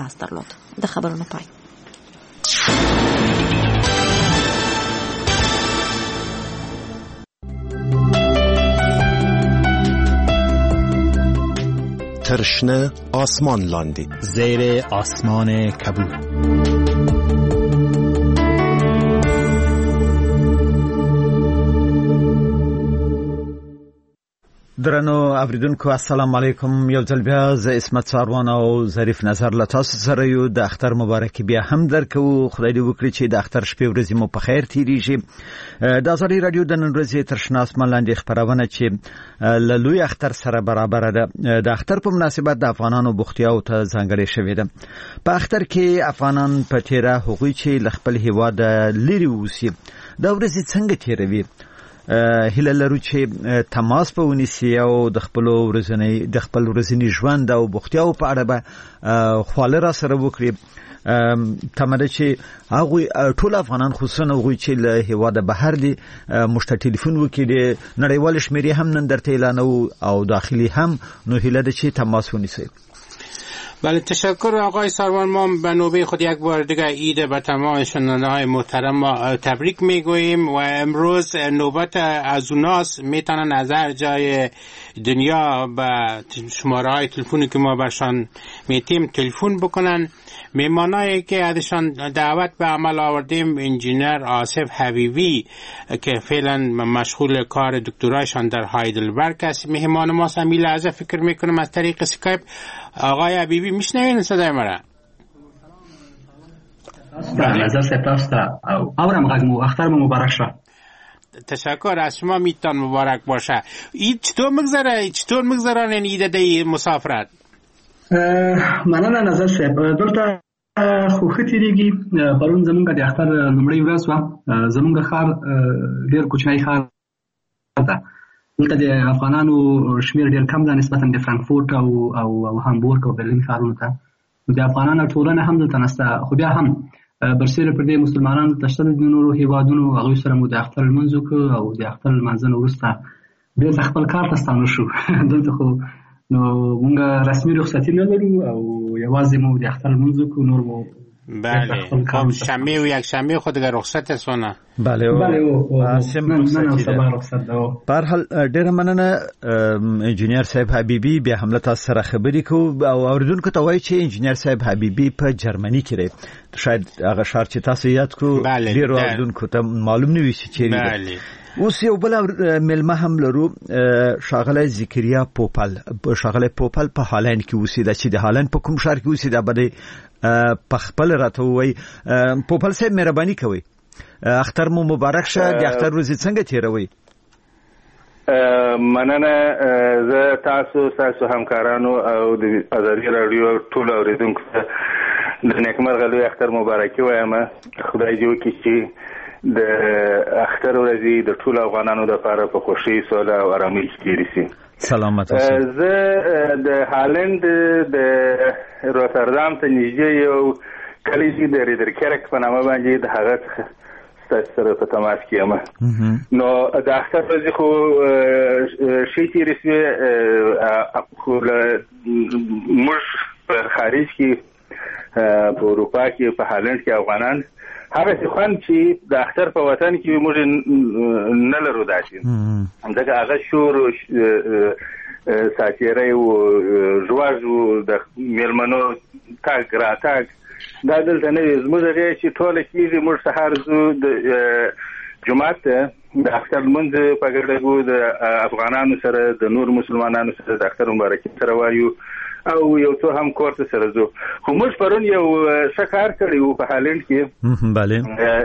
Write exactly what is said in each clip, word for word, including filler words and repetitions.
لاس درلود. د خبرونو پای. ترشنه آسمان لاندی زیر آسمان کبود. درنو اوریدونکو السلام علیکم. یو ځل بیا ز اسمت ساروان او ظریف نظر له تاسو سره یو. د اختر مبارک بیا هم درکو. خدای دې وکړي چې د اختر شپې ورځې مو په خیر تیریږي. د ازادي رادیو د نن ورځې ترشنه آسمان لاندې خبرونه چې له لوی اختر سره برابر ده. د اختر په مناسبت د افغانانو بوختیاو ته ځانګړې شوې ده. په اختر کې افغانان په تیره هغوی چې ل خپل هیواد لري اوسي دا ورځې څنګه تیروي. هله لرو چې تماس په ونیسي او د خپل ورځنی د خپل ورځنی ژوند او بوختیاو په اړه به خواله را سره وکړي. تمره چې هغه ټول افغانان خصوصا هغه چې له هیواده بهر دي مشت ټلیفون وکړي نړیوال شمیرې هم نن درته اعلان او داخلي هم نو هله د چې تماس ونیسي. بله تشکر آقای ساروان. ما به نوبه خود یک بار دیگه عید به تمام شنونده های محترم تبریک میگوییم و امروز نوبت از اوناست میتونن از هر جای دنیا به شماره های تلفنی که ما برشان میتیم تلفن بکنن. میمانایی که ازشان دعوت به عمل آوردیم انجینر آصف حبیبی که فعلا مشغول کار دکترایشان در هایدلبرگ است مهمان ما است. امی لحظه فکر میکنم از طریق اسکایپ. آقای حبیبی میشنوین صدای مرا؟ نظر سپاس او اورم غږ اختر مبارک شه. تشکر از شما. میتون مبارک باشه. عید چطور میگذره؟ چطور میگذرانین عید دی مسافرت؟ مننه نظر صاحب. دلته خو ښه تیریږي. پرون زمونږ د اختر لومړۍ ورځ وه. زمونږ ښار ډېر کوچنی ښار ده. دلته د افغانانو شمېر ډېر کم ده نسبتا د فرانکفورت او او هامبورګ او برلین ښارونو ته. د افغانانو ټولنه هم دلته نشته. خو بیا هم برسېره پر دې مسلمانانو ته شته د نورو هېوادونو هغوی سره مو د اختر لمونځ وکړو او د اختر لمانځه نه وروسته بېرته خپل کار ته ستانه شو. دلته خو نو مونږ رسمي رخصتي نه لرو او یوازې مو د اختر لمونځ وکړو. نور مو بله خب شنبه و یک شنبه خود دیگه رخصت سونه. بله او سم رخصت ده. په هر حال ډېر مننه انجینر صاحب حبیبی. بیا هم له تاسو سره خبرې کوو او اوریدونکو ته وایي چې انجینر صاحب حبیبی په جرمني کې دی. شاید هغه ښار چې تاسو یاد کو ډېر اوریدونکو ته معلوم نه وي چې چیرې دی. اوس یو بل ملمه هم لرو. شاغله ذکریا پوپل. شاغله پوپل په هالند کې اوسېده چې د هالند په کوم ښار کې اوسېده بده په خپل راته وای. پوپل صاحب مهرباني کوي. اختر مو مبارک شه. د اختر ورځې څنګه تیروي؟ مننه. زه تاسو تاسو همکارانو او د ازادي رادیو ټول اوریدونکو ته د نیکمرغه لوی اختر مبارکي وایم. خدای دې وکړي چې د اختر ورځې د ټول افغانانو لپاره په خوشي سوله او آرامۍ تیرې شي. سلامت اوسئ. زه د هالند د روتردام ته نږدې یو کلی چې د ریدرکرک په نامه باندې د هغه څخه ستاسو سره په تماس کې یم. نو د اختر ورځې خو ښې تېرې شوې. خو موږ په خارج کې په اروپا کې په هالند کې افغانان هغه خوند چې د اختر په وطن کې موږ نه لرو داسې. ځکه هغه شور ساتیری و ژواژ و د میلمنو تګ راتګ دا دلته نه وي. زموږ هغې چې ټوله کېږي موږ سهار ځو د جومات ته د اختر لمونځ په ګډه کوو د افغانانو سره د نور مسلمانانو سره د اختر مبارکي سره وایو او یو څو هم کور ته سره ځو. خو موږ پرون یو ښه کار کړی و په هالند کې. بله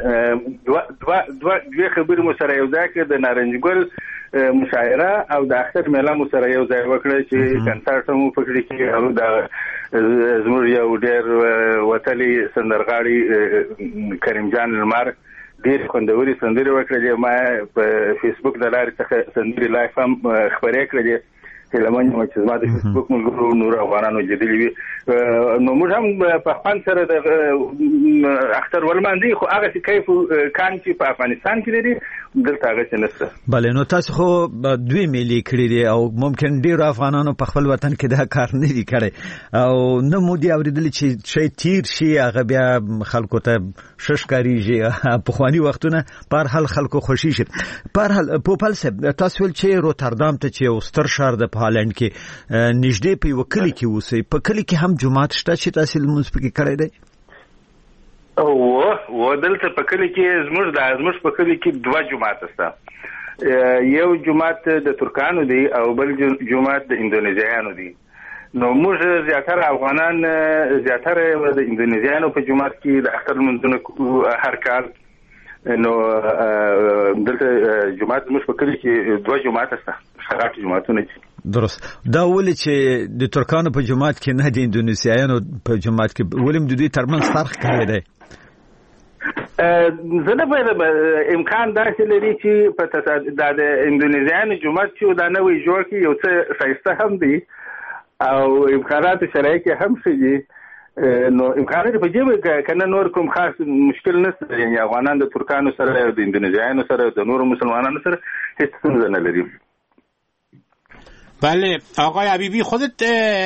دوه خبرې مو سره یو ځای کړې. د نارنج ګل مشاعره او د اختر میله مو سره یو ځای وکړه چې کنسرت مو پکړی کې او د زموږ یو ډېر وتلی سندرغاړي کریم جان لمر ډېر خوندورې سندرې وکړلې. ما په فیسبوک د لارې څخه سندرې لایف هم خپرې کړلې. هلمن ما چې ما د فیسبوک ملګرو نور افغانانو لیدلي وي نو موږ هم په خپل سره د اختر ولمانځي خو هغه چې کیف کان چې په افغانستان کې لري دلته هغه څه نشته. بله نو تاسو خو دوی ملي کړی دي او ممکن ډیر افغانانو په خپل وطن کې دا کار نه دي کړی او نه مو دي اوریدلی چې شي تیر شي هغه بیا خلکو ته شش کاریږي په خواني وختونه پر هل خلکو خوشي شي. پر هل پوپل سب تاسو ول چې روتردام ته چې اوستر شهر د هالند کې نږدې په وکلی کې اوسې په کلی کې هم جماعت شته چې تاسو لمونځ پکې کړی دی؟ او و دلته په کلی کې زموږ د زموږ په کلی کې دوه جماعت شته. یو جماعت د ترکانو دی او بل جماعت د اندونیزیانو دی. نو موږ زیاتره افغانان زیاتره د اندونیزیانو په جماعت کې د اختر لمونځونه هر کال. نو دلته جماعت موږ په کلی کې دوه جماعت شته شغات جماعتونه دي. درست. دا ولې چې د ترکانو په جماعت کې نه د اندونیزیانو په جماعت کې ولې د دوی ترمنځ فرق کوي دی؟ زه نه پوهېږم امکان داسې لري چې په دا د اندونیزیانو جماعت چې دا نوی جوړ کړي یو څه ښایسته هم دی او امکانات شرعي کې هم ښه دي. نو امکانات په دې کنه نور کوم خاص مشکل نشته یعنی افغانان د ترکانو سره د اندونیزیانو سره د نور مسلمانانو سره هیڅ ستونزه نه لري. بله آقای حبیبی خودت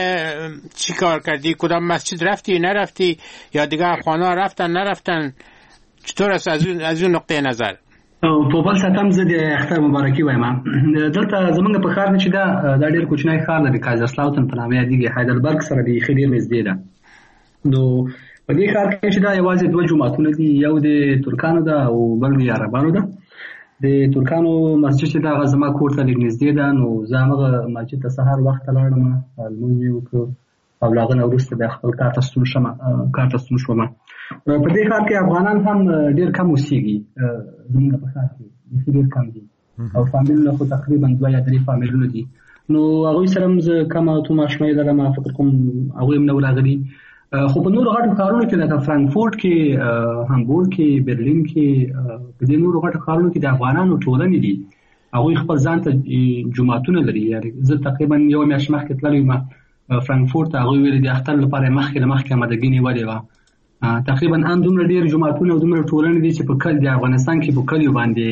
چی کار کردی؟ کدام مسجد رفتی نرفتی یا دیگه افغانا رفتن نرفتن؟ چطور است از اون از اون نقطه نظر؟ په بل ساتم زه د اختر مبارکي وایم. دلته زمونږ په ښار چې دا دا ډېر کوچنی ښار دی کایزرسلاوتن په نامه یادېږي هایدلبرګ سره دی ښه ډېر نږدې ده. نو په دې ښار کې چې دا یوازې دوه جوماتونه دي یو د ترکانو ده او بل د عربانو ده. د ترکانو مسجد چې دا زما کور ته لږ نږدې ده نو زه همغه مسجد ته سهار وخت لاړم لمونځ یې وکړو او له هغه نه وروسته بیا خپل کار ته ستون شم کار ته ستون شوم. په دې ښار کې افغانان هم ډېر کم اوسېږي زموږ په ښار کې ډېر کم دي او فامیلونه خو تقریبا دوه یا درې فامیلونه دي. نو هغوی سره هم زه کم او توم اشنایي لرم فکر کوم هغوی هم نه راغلي. خو په نورو غټو ښارونو کې لکه فرانکفورټ کې هامبورګ کې برلین کې په دې نورو غټو ښارونو کې د افغانانو ټولنې دي هغوی خپل ځان ته جوماتونه لري. یعنې زه تقریبا یوه میاشت مخکې تللی یم فرانکفورټ ته هغوی ویلې د اختر لپاره مخکې له مخکې امادګي نیولې وه. تقریبا ان دومره ډېر جوماتونه او دومره ټولنې دي چې په کل د افغانستان کې په کلیو باندې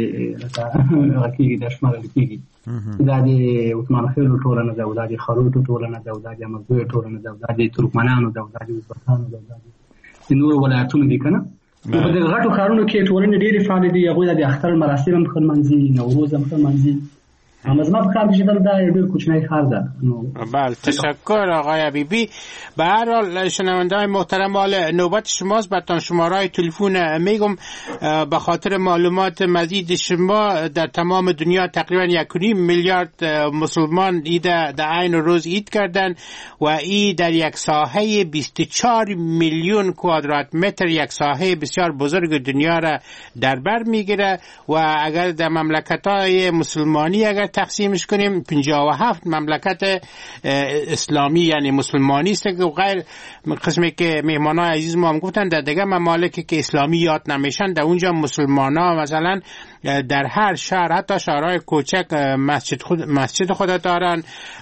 هغه کېږي دا شمارل کېږي. دا د عثمان خیلو ټولنه ده او دا د خروټو ټولنه ده او دا د احمدزیو ټولنه ده او دا د ترکمنانو ده او دا د ازبکانو ده او دا د نورو ولایتونو دي که نه. په دغه غټو ښارونو کې ټولنې ډېرې فعالې دي هغوی د اختر مراسم هم ښه لمانځي نوروز هم ښه لمانځي. اما په کار دیجیتال دا یو کوچنی خار ده. بله تشکر آقای حبیبی. به هر حال شنونده‌های محترم حال نوبت شماست براتون شماره‌های تلفن میگم به خاطر معلومات مزید شما در تمام دنیا تقریبا یک و نیم میلیارد مسلمان عید در عین روز عید کردن و این در یک ساحه بیست و چهار میلیون کوادرات متر یک ساحه بسیار بزرگ دنیا را در بر میگیره و اگر در مملکت‌های مسلمانی اگر تقسیمش کنیم پنجاه و هفت مملکت اسلامی یعنی مسلمانی است که غیر قسمی که مهمانای عزیز ما هم گفتن در دیگه ممالکی که اسلامی یاد نمیشن در اونجا مسلمانا مثلا در هر شهر حتی شهرهای کوچک مسجد خود مسجد خود دارن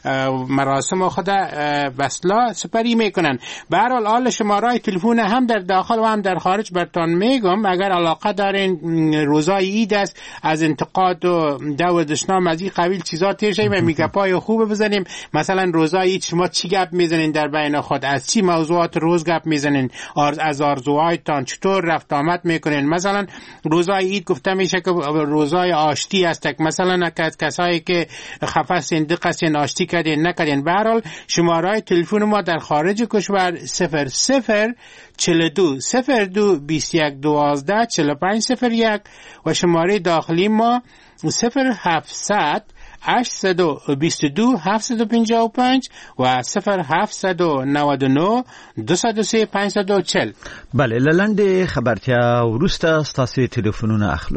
مراسم خود بسلا سپری میکنن. به هر حال آل شمارهای تلفن هم در داخل و هم در خارج براتون میگم اگر علاقه دارین روزای عید است از انتقاد و دعوت دشنام از این قبیل چیزا تیر شیم و میگپای خوب بزنیم. مثلا روزای عید شما چی گپ میزنین در بین خود از چی موضوعات روز گپ میزنین از آرزوهایتان چطور رفت آمد میکنین. مثلا روزای عید گفته میشه که روزای آشتی است مثلا کسایی که خفه صندوق هستین آشتی کردین نکردین. به هر حال شماره‌های تلفن ما در خارج کشور صفر صفر چهل و دو صفر دو بیست و یک دوازده چهل و پنج صفر یک و شماره داخلی ما صفر هفتصد هشتصد و بیست و دو هفتصد و پنجاه و پنج و صفر هفتصد و نود و نه دویست و سه پنجصد و چهل. بله لنډه خبرتیا وروسته ستاسو تلفنونه اخلو.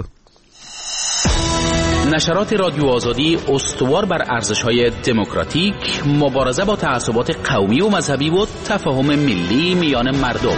نشرات رادیو آزادی استوار بر ارزش‌های دموکراتیک، مبارزه با تعصبات قومی و مذهبی و تفاهم ملی میان مردم.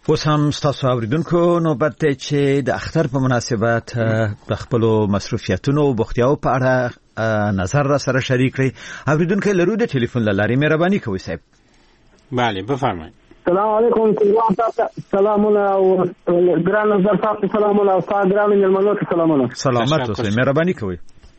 اوس هم ستاسو اوریدونکو نوبت دی چې د اختر په مناسبت د خپل مصروفیتونو او بوختیاو په اړه نظر را سره شریک کړي. اوریدونکو لرو د ټلیفون لاري مهرباني کوئ صاحب. بله بفرمایئ. السلام علیکم. سلامونه او ګران نظر تاسو سلامونه او تاسو ګران ملمنو سلامونه. سلامات اوسئ مهرباني کوئ.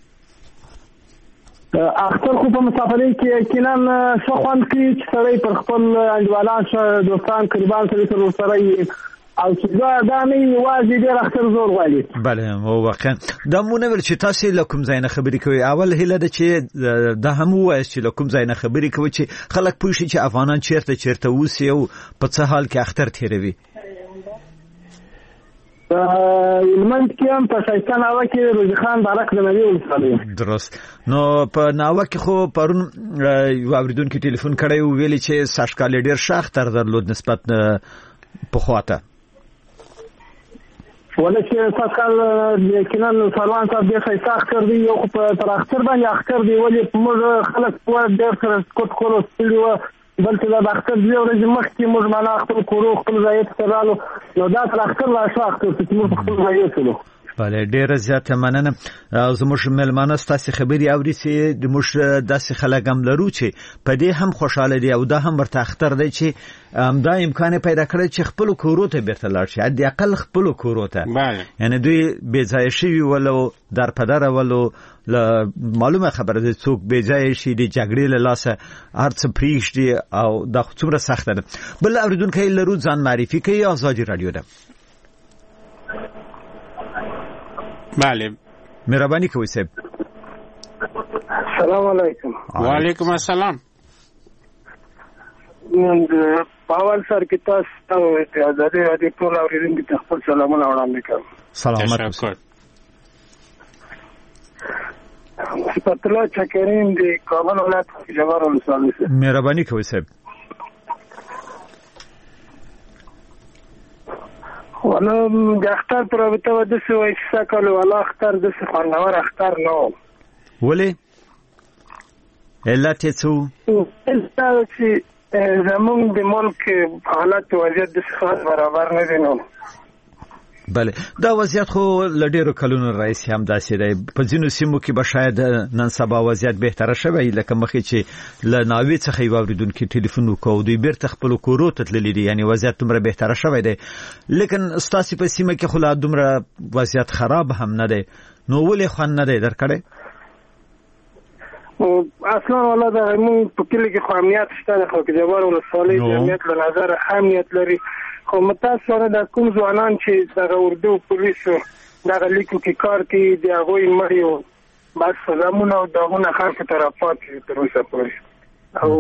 اختر خو په مسافرۍ کې یقینا څه خوند کوي چې سړی پر خپل انډیوالان سره دوستان قربان سره سره او چې دا نه یوازې ډېر اختر زور غواړي. بله او واقعا دا مونږ ول چې تاسو له کوم ځای نه خبرې کوي. اول هله د چې دا هم وایي چې له کوم ځای نه خبرې کوي چې خلک پوه شي چې افغانان چیرته چیرته اوسي او په څه حال کې اختر تیروي. المنځ کې هم په شایسته ناوه کې روزي خان بارک د نبی ولسالي. درست. نو په ناوه کې خو پرون یو اوریدونکو ټلیفون کړی او ویلي چې سږ کال ډېر ښه اختر درلود نسبت پخواته. ولې چې سږ کال یقینا سروان صاحب ډېر ښایسته اختر دی. یو خو پر اختر باندې اختر دی ولې موږ خلک ډېر سره کوټ کولو ستړي وو بلکې دا اختر دی ورځې مخکې موږ معنا خپل کورو خپل ځای ته رالو نو دا تر اختر لا شو اختر چې موږ خپل ځای ته لو. بله ډیره زیاته مننه. زموږ ملمانه ستاسو خبري اوري چې د موږ داسې خلک هم لرو چې په دې هم خوشاله دي او دا هم ورته اختر دی چې دا امکان پیدا کړی چې خپل کورو ته بیرته لاړ شي. د اقل خپل کورو ته یعنی دوی بې ځای شي ولو در پدر ولو معلومه خبره ده څوک بې ځای شي د جګړې له لاسه هر څه پریږدي او دا څومره سخته ده. بل اوریدونکو لرو ځان معرفي کوي. آزادی رادیو ده. بله مهرباني کوئ صاحب. سلام علیکم. وعلیکم السلام. پاول سر کې تاسو ته آزادي رادیو ټول اوریدونکو ته خپل سلامونه وړاندې کوم. سلامات اوسئ. صفت الله چکرین دی کابل ولایت جوار ولسوالۍ. مهرباني کوئ صاحب. وانا د اختر پر رابطه و داسې وایي چې سږ کال والا اختر داسې خوندور اختر نه و. ولې؟ علت یې څه و؟ علت دا چې زمونږ د ملک حالت وضعیت داسې خاص برابر نه دی نو. بله دا وضعیت خو له ډېرو کلونو راهیسې هم داسې دی. په ځینو سیمو کې به شاید نن سبا وضعیت بهتره شوی لکه مخکې چې له ناوې څخه یو اوریدونکي ټلیفون وکړ دوی بیرته خپلو کورو ته تللي دي یعنی وضعیت دومره بهتره شوی دی. لیکن ستاسې په سیمه کې خو لا دومره وضعیت خراب هم نه دی نو ولې خوند نه دی درکړی؟ اصلا والا دا موږ په کلي کې خو امنیت شته د خلک جوار ولسوالۍ د امنیت له نظره امنیت لري خو متاسفانه د کوم ځوانان چې دغه اردو پولیسو دغه لیکو کې کار کوي د هغوی مړي او بس سلامونه او داغونه خلکو ته راپاتې تر اوسه پورې او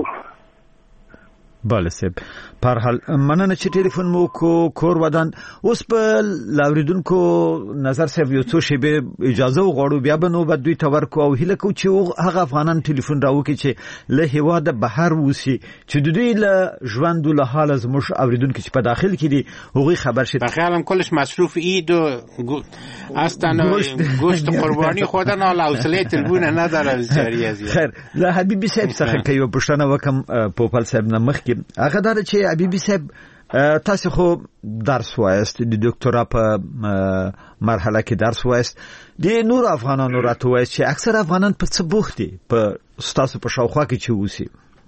بله صاحب پر حال مننه چې ټلیفون مو کو کور ودان. اوس په لاوریدونکو نظر صاحب یو څو شیبې اجازه وغواړو بیا به نو بد دوی ته ورکو او هیله کوو چې هغه افغانان ټلیفون راوکړي چې له هېواده بهر اوسي چې د دوی له ژوند له حاله زموږ اوریدونکي چې په داخل کې دي هغوی خبر شي. بخیالم کلش مصروف اید و اصلا گوشت قربانی خودن حال حوصله تلفون نداره بسیاری از خیر له حبیبي صاحب څخه که یو پوښتنه وکم پوپل صاحب نه مخکې هغه دا چې حبیبي صاحب تاسو خو درس وایست د ډاکټرا په مرحله کې درس وایست د نور افغانانو راته وایست چې اکثر افغانان په څه بوخت دي په تاسو په شاوخوا کې چې اوسي.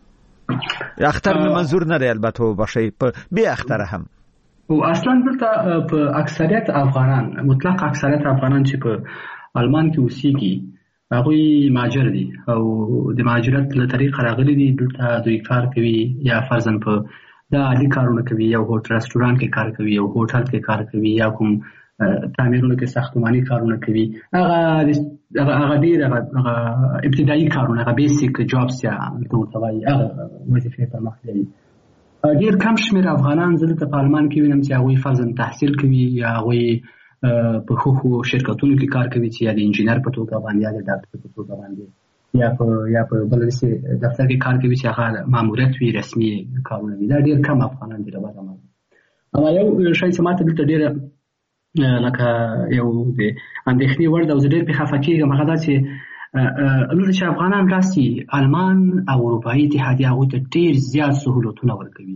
اختر مې منظور نه دی البته وبخښئ په بیا اختر هم او اصلا دلته په اکثریت افغانان مطلق اکثریت افغانان چې په آلمان کې اوسېږي هغوی مهاجر دي او د مهاجرت له طریقه راغلي دي دلته دوی کار کوي یا فرضاً په دا عادي کارونه کوي یا هوټل رستورانت کې کار کوي یا هوټل کې کار کوي یا کوم تعمیرونو کې ساختماني کارونه کوي. هغه هغه ډېر هغه ابتدایي کارونه هغه بیسیک جابس یا ورته وایي هغه وظیفې پر مخ لري. ډېر کم شمېر افغانان زه دلته په آلمان کې وینم چې هغوی فرضاً تحصیل کوي یا هغوی په خو شرکتونو کې کار کوي چې یا د انجینر په توګه باندې یا د ډاکټر په توګه باندې یا په یا په بل څه دفتر کې کار کوي چې هغه ماموریت وي رسمي کارونه وي. دا ډېر کم افغانان دي له بازار. اما یو شی چې ماته دلته ډېر لکه یو د اندېښنې وړ ده او زه ډېر پرې خفه کېږم هغه دا چې دلته چې افغانان راسي آلمان او اروپایي اتحادیه هغوی ته ډېر زیات سهولتونه ورکوي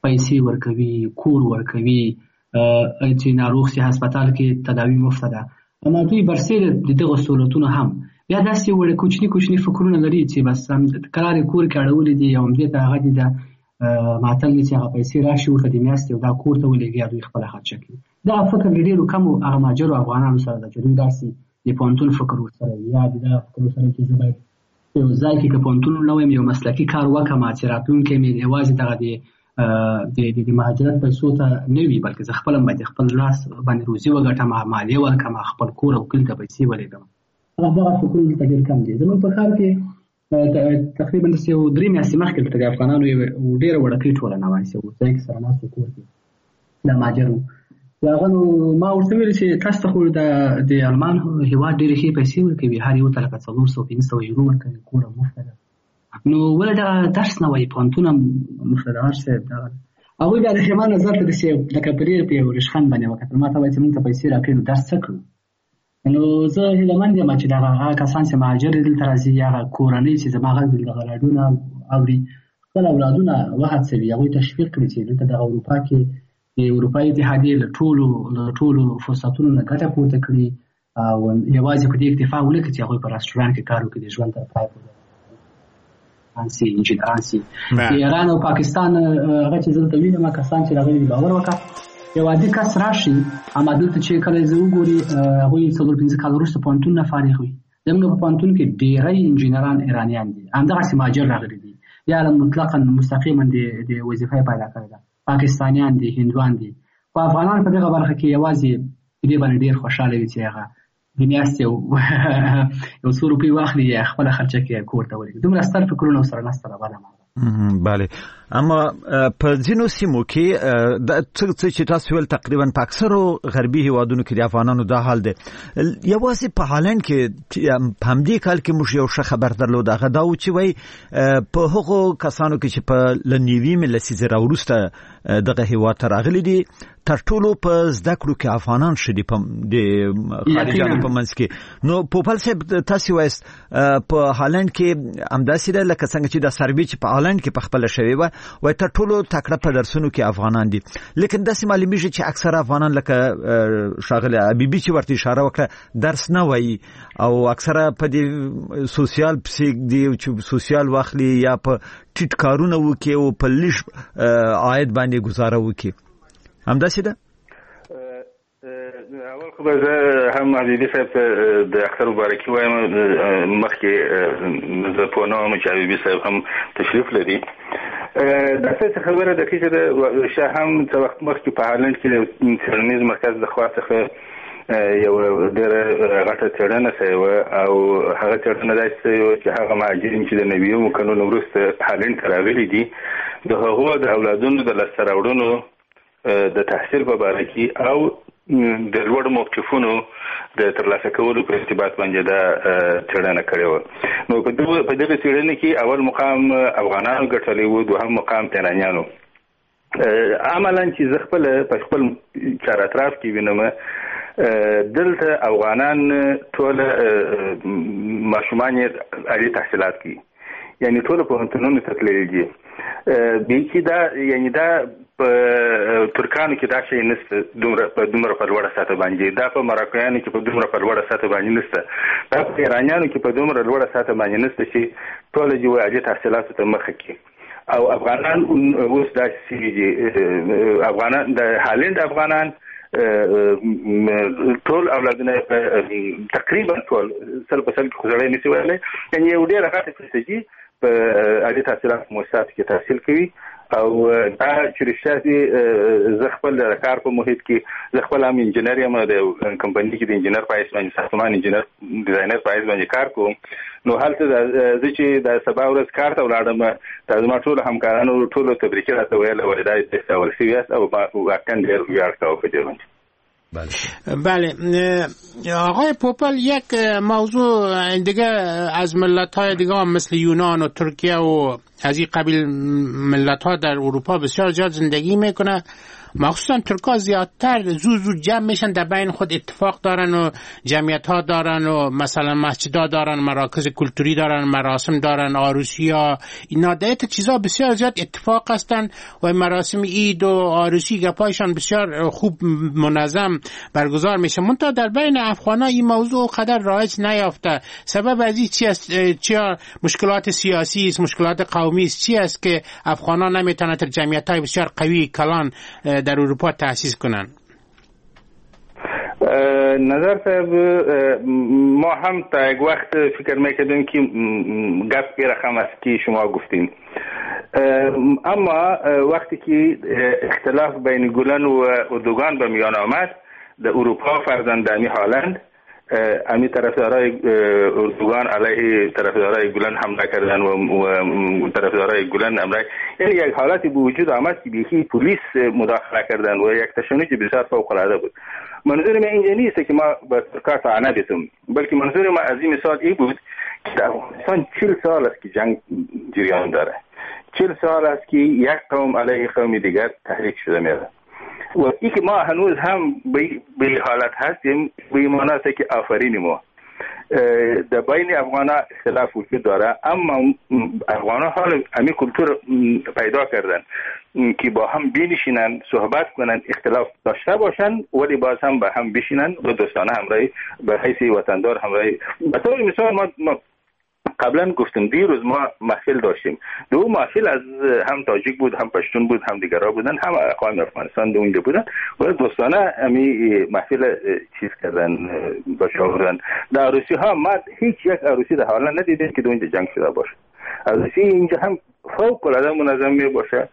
پیسې ورکوي، کور ورکوي، چې ناروغ سي هسپتال کې تداوی مفت ده. اما دوی برسېره د دغه سہولتونو هم بیا داسې وړ کوچني کوچني فکرونه لري چې بس قرار کور کې اړولې دي او همدې ته هغه دي د ماتل چې هغه پیسې راشي ورته د میاشتې او دا کور ته ولېږي، دوی خپله خرچه کوي. دا فکر له ډېرو کمو هغه مهاجرو افغانانو سره ده چې دوی داسې د پوهنتون فکر ورسره یا د دا فکر ورسره چې زه باید یو ځای کې که پوهنتون نه وایم یو مسلکي کار وکړم چې راتلونکی مې یوازې دغه د د مهاجرت پیسو ته نه وي، بلکې زه خپله باید خپل لاس باندې روزي وګټم، مالیه ورکړم، خپل کور او کلي ته پیسې ولېږم. هغه دغه فکرونه دلته ډېر کم دي. زموږ په ښار کې تقریبا داسې یو درې میاشتې مخکې دلته د افغانانو یو ډېره وړکۍ ټولنه وه چې یو ځای کې سره ناست کور کې دا مهاجر وو. هغه نو ما ورته ویل چې تاسو ته خو د المان هېواد ډېرې ښې پیسې ورکوي، هر یو ته لکه څلور سوه پنځه سوه یورو ورکوي، کور هم مفته ده، نو ولې دغه درس نه وایي، پوهنتون هم مفته ده. هر صاحب دغه هغوی بیا د خېما نظر ته داسې لکه په ډېر په یو رشخند باندې وکتل، ما ته وایي چې موږ ته پیسې راکړي نو درس څه کړو. نو زه هیلهمند یم چې دغه هغه کسان چې مهاجر دي دلته راځي، هغه کورنۍ چې زما غږ دغه راډیونه اوري خپل اولادونه وهڅوي، هغوی تشویق کړي چې دلته دغه اروپا کې د اروپایي اتحادیې له ټولو له ټولو فرصتونو نه ګټه پورته کړي او یوازې په دې اکتفا ونه کړي چې هغوی په رسټورانټ کې کار وکړي، د ژوند تر پایه پورې انسي انجینران سي. د ایران او پاکستان هغه چې زه دلته وینم کسان چې راغلي دي، باور وکړه یو عادي کس راشي اما دلته چې کله زه وګوري هغوی څلور پنځه کاله وروسته پوهنتون نه فارغ وي. زموږ په پوهنتون کې ډېری انجینران ایرانیان دي، همدغسې مهاجر راغلي دي یا مطلقا مستقیما د وظیفه یې پیدا کړې ده، پاکستانیان دي، هندوان دي. خو افغانان په دغه برخه کې یوازې په دې باندې ډېر خوشحاله وي چې هغه د میاشتې یو څو روپۍ واخلي یا خپله خرچه کې کور ته ولېږي. دومره ستر فکرونه ورسره نسته ده بله ماده. بله، اما په ځینو سیمو کې د څه چې تاسو ویل تقریبا په اکثرو غربي هیوادونو کې د افغانانو دا حال دی. یوازې په هالند کې په همدې کال کې موږ یو ښه خبر درلود، هغه دا و چې وایي په هغو کسانو کې چې په له نوي لسیزې راوروسته دغه هیواد ته راغلي دي تر ټولو په زده کړو کې افغانان ښه دي د خارجیانو په منځ کې. نو پوپل صاحب تاسو وایست په هالند کې همداسې ده لکه څنګه چې دا سروې چې په هالند کې په خپله شوې وه وایي تر ټولو تکړه په درسونو کې افغانان دي، لیکن داسې معلومیږي چې اکثره افغانان لکه ښاغلی حبیبي چې ورته اشاره وکړه درس نه وایي او اکثره په دې سوسیال پسې دي چې سوسیال واخلي یا په ټیټ کارونه وکړي او په لږ عاید باندې ګزاره وکړي. همداسې ده؟ اول خو به زه هم حبیبي صاحب ته د اختر مبارکي وایم، مخکې زه پوه نه وم چې حبیبي صاحب هم تشریف لري. دا څه خبره ده چې د شاه هم څه وخت مخکې په هالند کې د څېړنیز مرکز د خوا څخه یو ډېره غټه څېړنه شوې وه او هغه څېړنه داسې شوې وه چې هغه مهاجرین چې د نویمو کلونو وروسته هالند ته راغلي دي د هغو د اولادونو د لاسته راوړنو د تحصیل په باره کې او د لوړو موقفونو د ترلاسه کولو په ارتباط باندې دا څېړنه کړې وه. نو په دغه څېړنه کې اول مقام افغانانو ګټلی و، دوهم مقام ایرانیانو. عملا چې زه خپله په خپل چار اطراف کې وینم دلته افغانان ټوله ماشومان یې عالي تحصیلات کوي، یعنی ټوله پوهنتونونو ته تللي دي. بیخي دا یعنی دا په ترکانو کې دا شی نشته دومره په دومره په لوړه سطح باندې، دا په مراکیانو کې په دومره په لوړه سطح باندې نشته، دا په ایرانیانو کې په دومره لوړه سطح باندې نشته چې ټوله جو عالي تحصیلاتو ته مخه کړي. او افغانان اوس داسې شوي دي، افغانان د هالند افغانان ټول اولادونه تقریبا ټول سل په سل کې خو سړی نشي ویلی، یعنې یو ډېره غټه فیصدي په عالي تحصیلاتو مؤسساتو کې تحصیل کوي. او دا چې رښتیا دي زه خپل د کار په محیط کې زه خپل هم انجینر یم، د کمپنۍ کې د انجینر په حیث باندې ساختمان انجینر ډیزاینر په حیث باندې کار کوم. نو هلته زه چې د سبا ورځ کار ته ولاړم دا زما ټولو همکارانو ټولو تبریکې راته ویله وایي دا استول شوي یاست او واقعا ډېر ویاړ کوم په دې باندې. بله آقای پوپل، یک موضوع دیگه از ملت‌های دیگه هم مثل یونان و ترکیه و از این قبیل ملت‌ها در اروپا بسیار زیاد زندگی میکنه مخصوصا ترکا زیادتر زود زود جمع میشن، در بین خود اتفاق دارن و جمعیت ها دارن و مثلا مسجد ها دارن، مراکز کلتوری دارن، مراسم دارن، عروسی ها، اینا دیت چیزا بسیار زیاد اتفاق هستن و مراسم عید و عروسی گپایشان بسیار خوب منظم برگزار میشه. منتها در بین افغانا این موضوع قدر رایج نیافته. سبب از این چی است؟ چی مشکلات سیاسی است، مشکلات قومی است، چی است که افغانا نمیتونن تر جمعیت های بسیار قوی کلان در اروپا تأسیس کنن؟ نظر صاحب، ما هم تا یک وقت فکر میکردیم که گپ این رقم است که شما گفتین، اما وقتی که اختلاف بین گولن و اردوگان به میان آمد در اروپا، فرزند امی هالند، امی طرفدارای اردوگان علیه طرفدارای گولن حمله کردن و طرفدارای گولن حمله، یعنی یک حالتی به وجود آمد که بیخی پلیس مداخله کردن و یک تشنج بسیار فوق العاده بود. منظور من اینجا نیست که ما به ترکا طعنه بزنیم، بلکه منظور ما از این مثال این بود که در افغانستان چهل سال است که جنگ جریان داره، چهل سال است که یک قوم علیه قوم دیگر تحریک شده میاد و این که ما هنوز هم به حالت هستیم، به این معنی است که آفرین ما در بین افغانا اختلاف وجود داره، اما افغانا حال همین کلتور پیدا کردن که با هم بنشینن، صحبت کنن، اختلاف داشته باشن ولی باز هم با هم بشینن و دوستانه همراهی به حیث وطندار همراهی. به طور مثال ما, ما قبلا گفتم دیروز ما محفل داشتیم، دو محفل از هم تاجیک بود، هم پشتون بود، هم دیگرها بودن، هم اقوام افغانستان دو اونجا بودن و دوستانه همی محفل چیز کردن با شاوردن. در عروسی ها ما هیچ یک عروسی در حالا ندیدیم که دو اینجا جنگ شده باشه. عروسی اینجا هم فوق العاده منظم می باشه،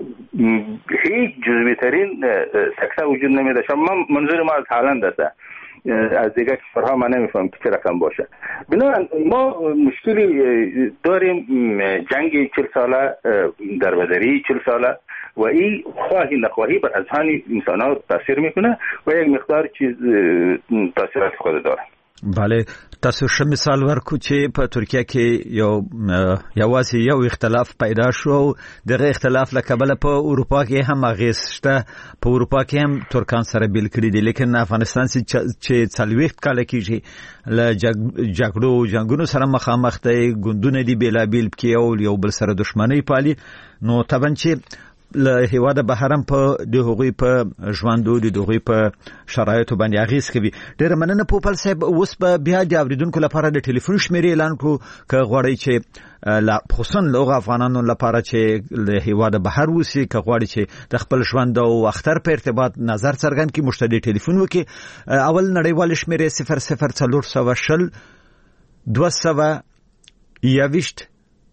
هیچ جزوی ترین سکسه وجود نمیده. من منظور ما از هالند است، از دیگر کشورها من نمیفهم که چه رقم باشه. بنابراین ما مشکلی داریم، جنگ چهل ساله، دربدری چهل ساله و این خواهی نخواهی بر اذهان انسان ها تاثیر میکنه و یک مقدار چیز تاثیرات خود داره. بله، تاسو ښه مثال ورکو چې په ترکیه کې یو یوازې یو اختلاف پیدا شو، دغه اختلاف له کبله په اروپا کې هم اغیز شته، په اروپا کې هم ترکان سره بیل کړي دي، لیکن افغانستان چې څلوېښت کاله کېږي له جګړو جنګونو سره مخامخ دی، ګوندونه دي بېلابېل کې یو یو بل سره دښمنۍ پالي، نو طبعا چې له هیواده بهر هم په د هغوی په ژوندو د هغوی په شرایطو باندې اغیز کوي. ډېره مننه پوپل صاحب. اوس به بیا د اورېدونکو لپاره د ټلیفون شمیرې اعلان کړو که غواړئ چې خصوصا له هغو افغانانو لپاره چې له هیواده بهر اوسي، که غواړي چې د خپل ژوند او اختر په ارتباط نظر څرګند کړي، موږ ته د ټلیفون وکړي. اول نړیوالې شمیرې صفر صفر څلور سوه شل دوه سوه یویشت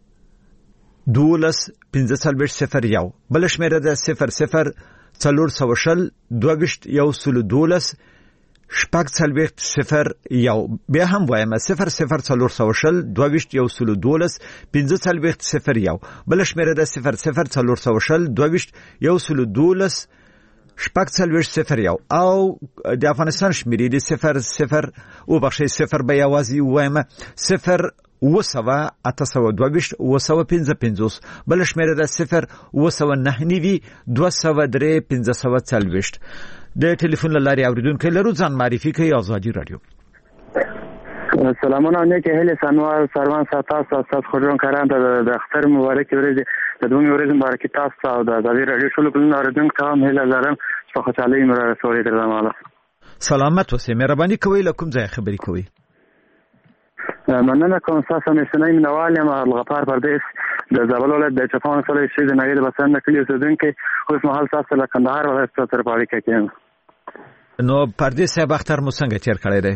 دولس پنځه څلوېښت صفر یو، بل شمیره ده صفر صفر څلور سوه شل دوه ویشت یو سلو دولس شپږ څلوېښت صفر یو. بیا هم وایم صفر صفر څلور سوه شل دوه ویشت یو سلو دولس پنځه څلوېښت صفر یو، بل شمیره ده صفر صفر څلور سوه شل دوه ویشت یو سلو دولس شپږ څلوېښت صفر یو. او د افغانستان شمیرې دي صفر صفر او بخښئ صفر به یوازې ووایم صفر اوه سوه اته سوه دوه ویشت اوه سوه پنځه پنځوس، بل شمیره ده صفر اوه سوه نهه نوي دوه سوه درې پنځه سوه څلوېښت. د ټلیفون له لارې اورېدونکی لرو، ځان معرفي کوي. ازادي راډیو. سلامونه، نیکې هیلې سنوار سروان صاحب، تاسو استاد خوږون کاران ته د اختر مبارکې ورځې، د دومره ورځې مبارکې تاسو ته او د ازادي راډیو ټولو کلونو اورېدونکو ته هم هیله لرم چې په خوشحالۍ مو رارسولې تر زمانه. سلامت اوسئ، مهرباني کوئ. له کوم ځایه خبرې کوئ؟ مننه کوم. تاسو نشنای منوال یم، الغفار پردیس د زابل ولایت د چپاون ولسوالۍ شې د نګید بسنده کلی اوسیدونکی، اوس مهال تاسو له کندهار ولایت سره په اړیکه کې یم. نو پردیس صاحب اختر مو څنګه تیر کړی دی؟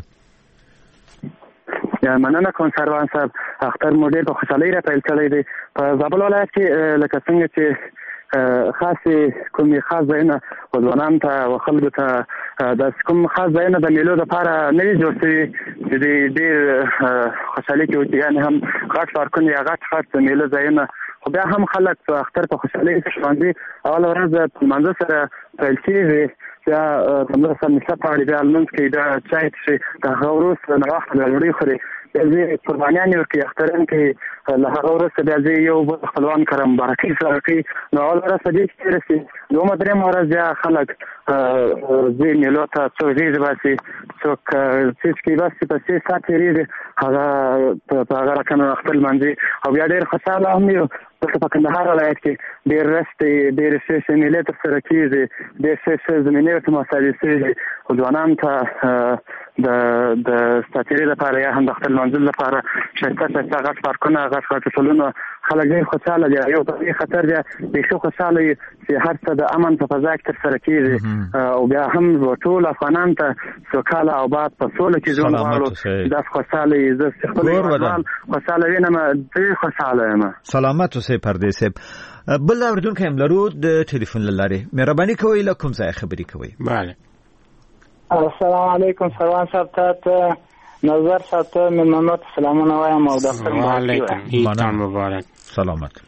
یا مننه کوم سروان صاحب، اختر مو ډېر په خوشحالۍ را پیل کړی دی. په زابل ولایت کې لکه څنګه چې خاصې کومې خاص ځایونه ځوانانو ته او خلکو ته د کوم خاص ځایونه د میلو لپاره نه دي جوړ شوي چې د ډېر خوشحالۍ کې وکړي، یعنې هم غټ پارکونه یا غټ غټ د میلو ځایونه، خو بیا هم خلک په اختر په خوشحالۍ ښوونځي اوله ورځ په لمانځه سره پیل کېږي بیا د سم نشه پاړي بیا لمونځ کوي دا چای چې د هغه وروسته نه وخت ډوډۍ خوري زه قربانیان ورکړي اخترین کې له هغه وروسته بیا زه یو بل خپلوان کړم مبارکي سره کوي نو اول ورځ دې چې رسي دومره درې ورځ بیا خلک زه میلو ته څو ورځې باسي څوک چې کې باسي په څه ساعت لري هغه په هغه رقم خپل منځي او بیا ډېر خوشاله هم یو دلته په کندهار ولایت کې ډېر رستې ډېر ښې میلې ترسره کېږي ډېر ښې زمینې ورته مساعدې شوي ځوانانو ته د د ستاتیري لپاره یا هم د خپل منزل لپاره شرکت ته غږ پارکونه غږ پارکونه خلک ډېر خوشاله دي یو طبیعي خطر دی بیخي خوشاله چې هر څه د امن په فضا کې ترسره کېږي او بیا هم ټول افغانان ته سوکاله او باد په سوله کې ژوند غواړو داسې خوشاله یې زه خپل هیوادوال خوشاله وینم ډېر خوشاله یم سلامت اوسئ پردې صاحب بل اورېدونکی هم لرو د ټلیفون له لارې مهرباني کوئ له کوم ځایه خبرې کوئ بله السلام علیکم سروان صاحب ته نظر صاحب ته ممنون سلامونه وایم او د وعلیکم ایتان مبارک سلامت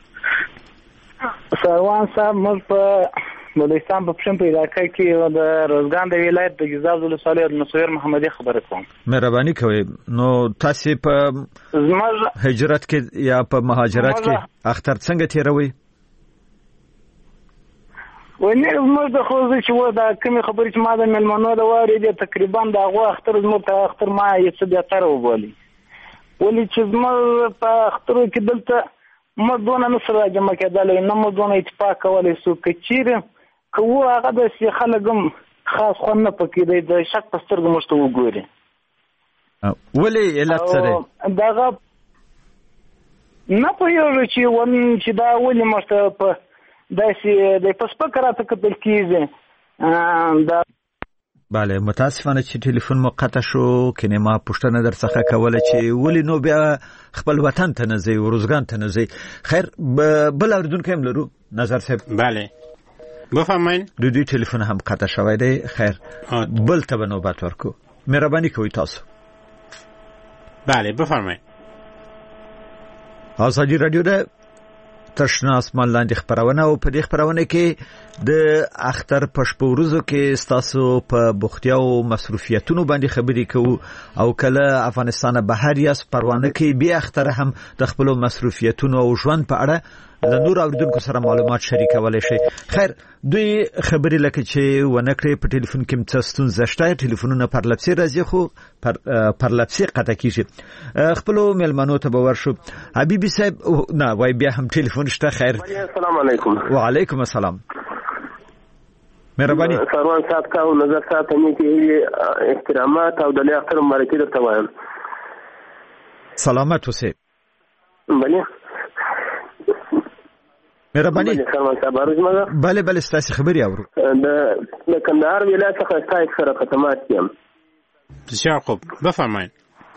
سروان صاحب موږ په بلوچستان په پښتون په علاقې کې د روزګان د ولایت د ګیزاب ولسوالۍ د نصیر محمدي خبره کوم مهرباني کوئ نو تاسو په هجرت کې یا په مهاجرت کې اختر څنګه تیروي ونی موږ د خو چې و دا کومه خبرې چې ما د ملمنو د واري دي تقریبا دا غو اختر زموږ ته اختر ما یې څه د تر وبولي ولې چې زموږ په اختر کې دلته موږ دونه نه سره جمع کېدل نه موږ دونه اتفاق کولای سو کچیر کو هغه د سی خلګم خاص خو نه پکې دی د شک پستر ګمشته وګوري ولې علت سره داغه نه په یو چې ون چې دا ولې مشته په داسې د پسپک راته کتل کېږي دا بله متاسفانه چې ټلیفون مو قطع شو کنه ما پوښتنه در څخه کوله چې ولې نو بیا خپل وطن ته نه ځي ورزګان ته نه ځي خیر بل اورېدونکی هم لرو نظر صاحب بله بفرمایئ د دې ټلیفون هم قطع شوی دی خیر بل ته به نوبت ورکو مهرباني کوئ تاسو بله بفرمایئ ازادي رادیو ده تشنا اسمان لاندې خبرونه او په دې خبرونه کې د اختر پښپورزو کې ستاسو په بوختیا او مصروفیتونو باندې خبرې کوو او کله افغانستان بهر یاس پروانه کې بیا اختر هم د خپل مصروفیتونو او ژوند په اړه د نور اوریدونکو سره معلومات شریکولای شي خیر دوی خبرې لکه چې ونکړې په ټلیفون کې مڅستون زشته ټلیفونونه پر لپسي راځي خو پر پر لپسي قطع کیږي خپل ملمنو ته باور شو حبيبي صاحب نه وای بیا هم ټلیفون شته خیر السلام علیکم وعلیکم السلام مهرباني سروان صاحب کا نظر ساتنه کې احترامات او د اختر مرکه درته وایم سلامت اوسئ بله مهرباني سروان صاحب ارزمه بله بله ستاسو خبري اورو د کندهار ولایت څخه ستاسو سره خدمات کوم بسیار خوب بفرمایئ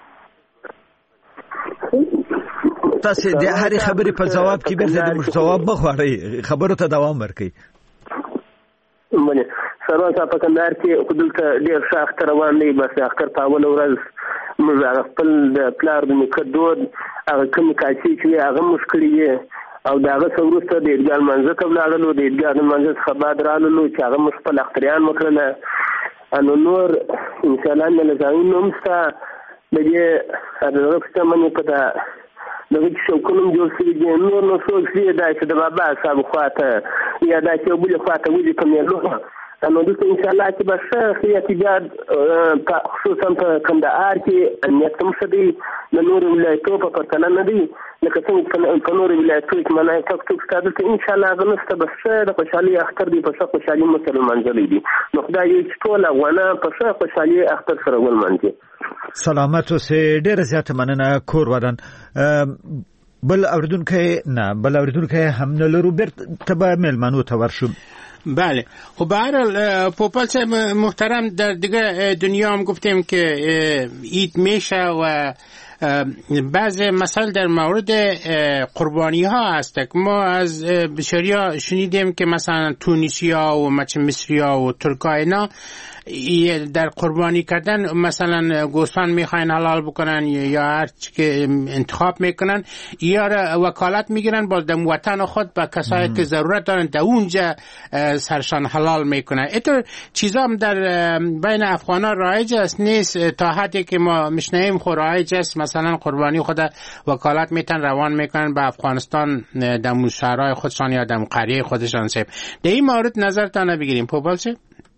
تاسو د هرې خبرې په جواب کې بیرته د جواب مخوړی خبرو ته دوام ورکړئ بله سروان صاحب په کندهار کې خودلته ډېر ښه اختر روان دی بس اختر په اوله ورځ موږ هغه خپل د پلار د نیکه دود هغه کومې کاسې چې هغه موږ کړي وي او د هغه څه وروسته د عیدګاه لمانځه ته ولاړلو د عیدګاه لمانځه څخه بعد راللو چې هغه موږ خپل اختریان وکړله نو نور انشاءالله مې له ځایونو هم شته د دې د هغه په شتمنۍ په دا دغه کې شوقونه هم جوړ شوي دي نور نو څوک چې دا چې د بابا صاحب خواته یا دا چې یو بلې خواته وځي په مېلو نو دلته انشاءالله چې به ښه احتجاج خصوصا په کندهار کې امنیت هم ښه دی د نورو ولایتونو په پرتله نه دی لکه څنګه په نورو ولایتونو کې منای ټک ټک ستا دلته انشاءالله هغه نشته بس ښه د خوشحالۍ اختر دی په ښه خوشحالي مو سره لمانځلی دي نو خدای یو چې ټول افغانان په ښه خوشحالي اختر سره ولمانځي سلامت اوسئ ډېره زیاته مننه کور ودان بل اوریدونکی نه بل اوریدونکی هم نه لرو بیرته به مېلمنو ته ورشو بله خب به هر حال پوپل صاحب محترم در دیگه دنیا هم گفتیم که عید میشه و بعض مسائل در مورد قربانی ها هست که ما از بسیاری ها شنیدیم که مثلا تونیسی ها و مصری ها و ترکا اینا در قربانی کردن مثلا گوسفند میخواین حلال بکنن یا هر چی که انتخاب میکنن یا وکالت میگیرن با دم وطن خود با کسایی که ضرورت دارن در اونجا سرشان حلال میکنن. اینطور چیزا هم در بین افغانا رایج است نیست؟ تا حدی که ما میشنیم خو رایج است مثلا قربانی خود وکالت میتن روان میکنن به افغانستان در شهرهای خودشان یا در قریه خودشان. سیب در این مورد نظرتان بگیریم پوبال سیب؟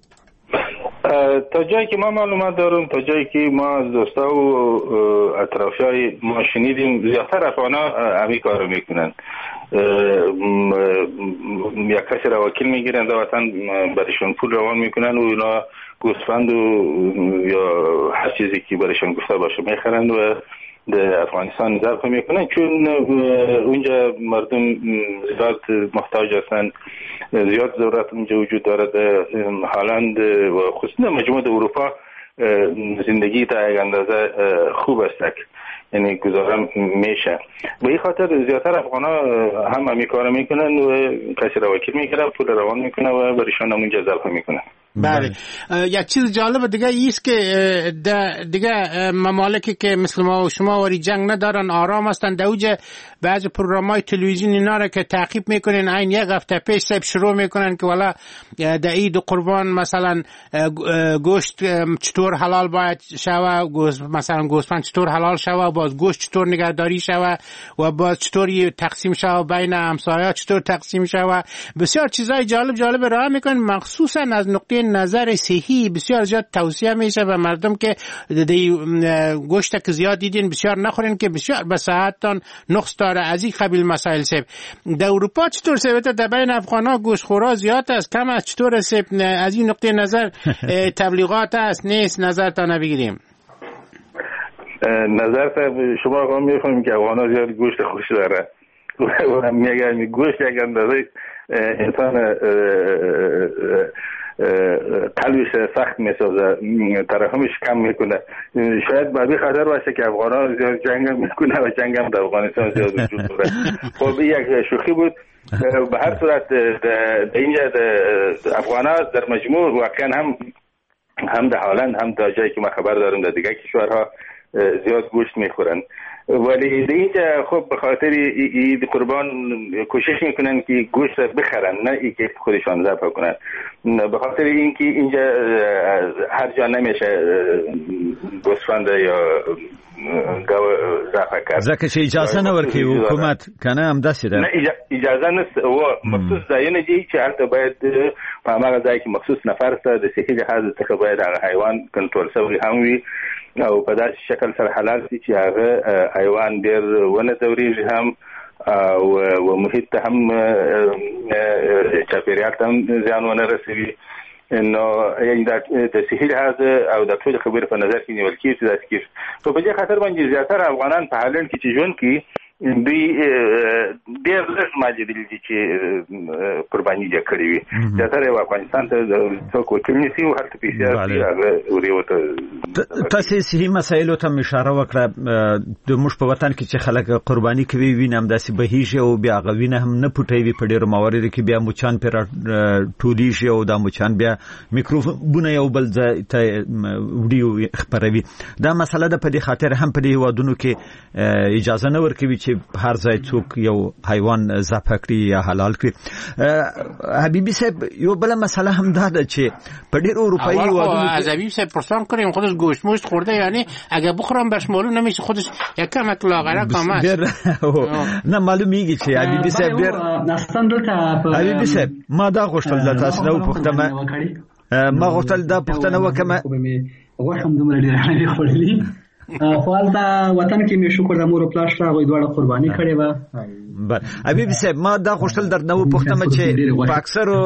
تا جایی که ما معلومات دارم، تا جایی که ما از دوستا و اطرافیای ما شنیدیم، زیادتر افغانا همین کارو میکنن. یک کسی را وکیل میگیرن در وطن، برایشون پول روان میکنن و اونا گوسفند و یا هر چیزی که برایشون گفته باشه میخرن و در افغانستان ذبح میکنن، چون اونجا مردم زیاد محتاج هستند، زیاد ضرورت اونجا وجود دارد. هلند و خصوصا مجموعه اروپا زندگی تا یک اندازه خوب است، یعنی گذارم میشه. به این خاطر زیادتر افغانا هم همی کار میکنن و کسی را وکیل میگیرن، پول روان میکنن و برایشان اونجا ذبح میکنن. بله. یک چیز جالب دیگه ایست که دیگه ممالکی که مثل ما و شما وری جنگ ندارن، آرام هستن، در اوج بعض پروگرام‌های تلویزیون اینا را که تعقیب میکنین این یک هفته پیش سب شروع میکنن که والا در عید قربان مثلا گوشت چطور حلال باید شوه، مثلا گوسفند چطور حلال شوه، باز گوشت چطور نگهداری شوه و باز چطوری تقسیم شوه بین همسایه‌ها، چطور تقسیم شوه. بسیار چیزای جالب جالب راه میکنن، مخصوصا از نقطه نظر صحی بسیار زیاد توصیه میشه به مردم که دی گوشت که زیاد دیدین بسیار نخورین که بسیار به صحتتان نقص داره. از این قبیل مسائل سیب در اروپا چطور سیب؟ در بین افغان‌ها گوشت خورا زیاد است، کم است؟ چطور سیب از این نقطه نظر تبلیغات است نیست؟ نظرتان بگیریم. نظر شما آقا میفهمیم که افغان‌ها زیاد گوشت خوش داره و میگن گوشت یک اندازه انسان قلبش سخت میسازه، ترحمش کم میکنه. شاید بعدی خطر باشه که افغان‌ها زیاد جنگ میکنه و جنگ هم در افغانستان زیاد وجود داره. خب یک شوخی بود. به هر صورت در اینجا افغان‌ها در مجموع واقعا هم هم در هلند هم در جایی که ما خبر دارم در دیگه کشورها زیاد گوشت میخورن، ولی در اینجا خب به خاطر عید قربان کوشش میکنن که گوشت بخرن، نه ای که خودشان ذبح کنن. به خاطر اینکه اینجا هر جا نمیشه گوسفند یا گاو ذبح کرد، ځکه اجازه نه ورکوي حکومت، کنه هم داسې ده. نه اجازه نشته و مخصوص ځایونه دي چې هلته باید په هغه ځای کې مخصوص نفر ته د صحي لحاظ څخه باید هغه حیوان کنټرول شوی هم وي او په داسې شکل سره حلال شي چې هغه حیوان ډېر ونه ځورېږي هم او محیط ته هم چاپېریال ته هم زیان ونه رسوي. نو یعنی د صحي لحاظ او د ټول خبرې په نظر کې نیول کېږي داسې کېږي. په په دې خاطر باندې زیاتره افغانان په هالند کې چې ژوند کوي دوی ډېر لږ مالیدلي دي چې قرباني یې کړې وي. زیاتره یو افغانستان ته څوک وکیل نیسي او هلته پیسې اخلي هغه ورې ورته. تاسې صحي مسایلو ته م اشاره وکړه. د موږ په وطن کې چې خلک قرباني کوي وینه همداسې بهیږي او بیا هغه وینه هم نه پټوي. په ډېرو مواردو کې بیا مچان پرې راټولیږي او دا مچان بیا میکروبونه یو بل ځای ته وړي خپروي. دا مسله ده په دې خاطر هم په دې هېوادونو کې اجازه نه ورکوي چې هر ځای څوک یو حیوان ذبح کړي یا حلال کړي. حبیبی صاحب یو بله مسله هم دا ده چې په ډېرو اروپایي هېوادونو کې از حبیب صاحب پرسان کنیم خودش گوشت مشت خورده، یعنی اگه بخورم برش معلوم نمیشه خودش یکم لاغره کام است. نه معلومیږي چې حبیبی صاحب ډېر نستان دلته حبیبی صاحب ما دا غوښتل د تاسو نه وپوښتم ما غوښتل دا پوښتنه وکړم غوښه هم دومره ډېره نه دي خوړلي خو هلته وطن کې مې شکر د مور او پلار شته هغوی دواړه قرباني کړې وه. حبیبي صاحب ما دا غوښتل درنه وپوښتم چې په اکثرو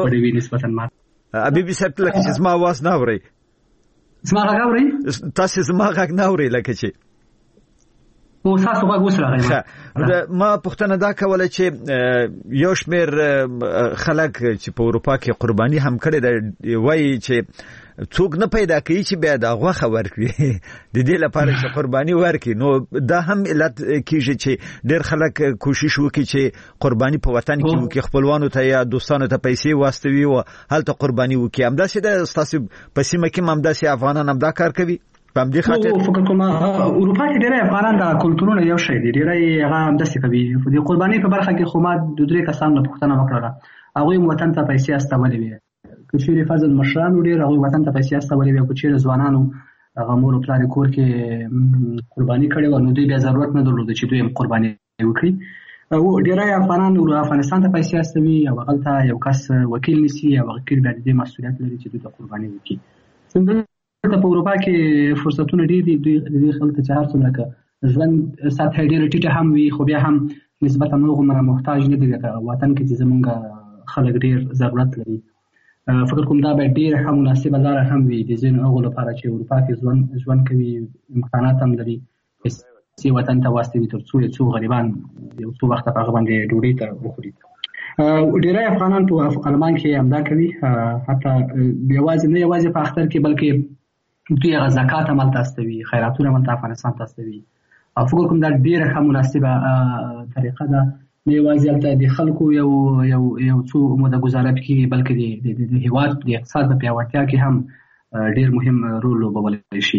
حبیبي صاحب لکه چې زما اواز نه اورئ، زما غږ اورئ؟ تاسې زما غږ نه اورئ لکه چې او تاسو غوښ وسره ما پښتنه دا کوله چې یو شمیر خلک چې په اروپا کې قرباني هم کړي دی وایي چې څوک نه پیدا کوي چې بیا دا غوښه ورکړي د دې لپاره چې قرباني ورکړي. نو دا هم علت کیږي چې ډېر خلک کوشش وکړي چې قرباني په وطن کې وکړي، خپلوانو ته یا دوستانو ته پیسې واستوي او هلته قرباني وکړي. همداسې د ستاسو په سیمه کې همداسې افغانان هم دا کار کوي؟ په همدې خاطر فکر کوم اروپا کې ډېر افغانان د کلتورونو یو شی دی، ډېر هغه همداسې کوي. د قرباني په برخه کې خو ما د درې کسانو پوښتنه وکړه، هغوی وطن ته پیسې استولې وې. کچېرې فضل مشرانو ډېر هغوی وطن ته پیسې استولې وې، کچېرې ځوانانو هغه مور او پلار کور کې قرباني کړې وه، نو دوی بیا ضرورت نه درلود چې دوی هم قرباني وکړي. او ډېری افغانان افغانستان ته پیسې استوي او هلته یو کس وکیل نیسي او وکیل بیا د دې مسؤلیت لري چې دوی ته قرباني وکړي. څنګه په اروپا کې فرصتونه ډېر دي، دوی خلک چې هر څومره که ژوند سطح ډېره ټیټه هم وي خو بیا هم نسبتا هغومره محتاج نه دي، لکه وطن کې چې زمونږ خلک ډېر ضرورت لري. فکر کوم دا به ډېره ښه مناسبه لاره هم وي د ځینو هغو لپاره چې اروپا کې ژوند ژوند کوي، امکانات هم لري، پیسې وطن ته واستوي تر څو یو څو غریبان یو څو وخته په هغه باندې ډوډۍ ته وخوري. ډېری افغانان په آلمان کې همدا کوي، حتی یوازې نه یوازې په اختر کې بلکې دوی هغه زکات هم هلته استوي، خیراتونه هم هلته افغانستان ته استوي. او فکر کوم دا ډېره ښه مناسبه طریقه ده، نه یوازې هلته د خلکو یو یو یو څو موده ګزاره کېږي بلکې د هېواد د اقتصاد په پیاوړتیا کې هم ډېر مهم رول لوبولی شي.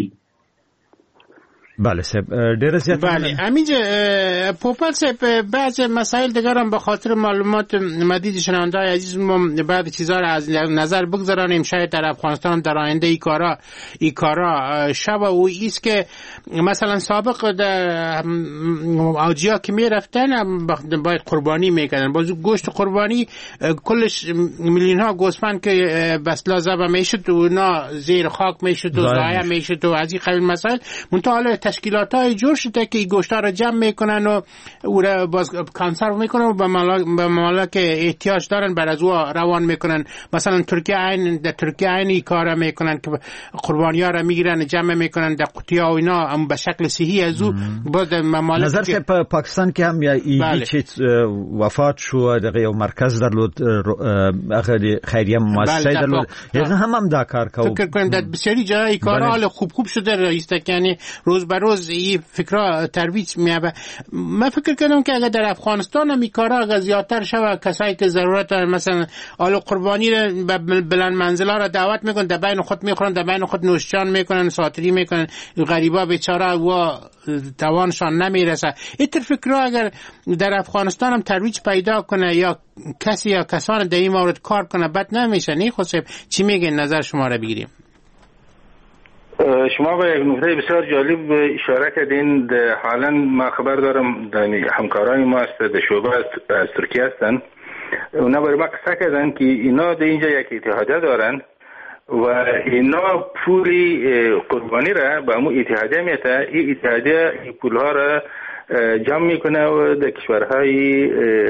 بله صاحب ډېر زیات. بله همینجا پوپل صاحب بعض مسائل دیگر هم به خاطر معلومات مدید شنونده‌های عزیز ما بعض چیزا را از نظر بگذارانیم. شاید در افغانستان در آینده ای کارا ای کارا شب و ایست که مثلا سابق در آجیا که میرفتن باید قربانی میکردن، بازو گوشت قربانی کلش میلیون ها گوسفند که بسلا ذبح میشد و اونا زیر خاک میشد و ضایع میشد و از این قبیل مسائل. منتها تشکیلات های جور شده که این گوشت ها را جمع میکنن و او را باز کانسرو میکنن و به ممالک احتیاج دارن بر از او روان میکنن. مثلا ترکیه عین در ترکیه عین این کار میکنن که قربانی ها را میگیرن جمع میکنن در قطعه ها و اینا هم به شکل صحیح از او باز ممالک نظر که پا پاکستان که هم ایدی چه وفات شو دقیقه و مرکز درلود خیریه مؤسسه درلود یعنی هم هم دا کار که فکر کنیم در بسیاری جایی کار حال خوب خوب شده رئیس یعنی روز به روز این فکرها ترویج میابه. من فکر کنم که اگر در افغانستان هم این کارا اگر زیادتر شود، کسایی که ضرورت دارن مثلا آل قربانی را بلند منزلا را دعوت میکنن، در بین خود میخورن، در بین خود نوشجان میکنن، ساتری میکنن، غریبا بیچاره و توانشان نمیرسه. این تر فکرها اگر در افغانستان هم ترویج پیدا کنه یا کسی یا کسان در این مورد کار کنه بد نمیشه. نه خود چی میگین؟ نظر شما را بگیریم. شما به یک نکته بسیار جالب اشاره کردین. حالا ما خبر دارم همکارای ما است در شعبه از ترکیه هستن، اونا برای ما قصه کردن که اینا در اینجا یک اتحادیه دارن و اینا پولی قربانی را به امو اتحادیه میته. این اتحادیه این پولها را جمع میکنه و در کشورهای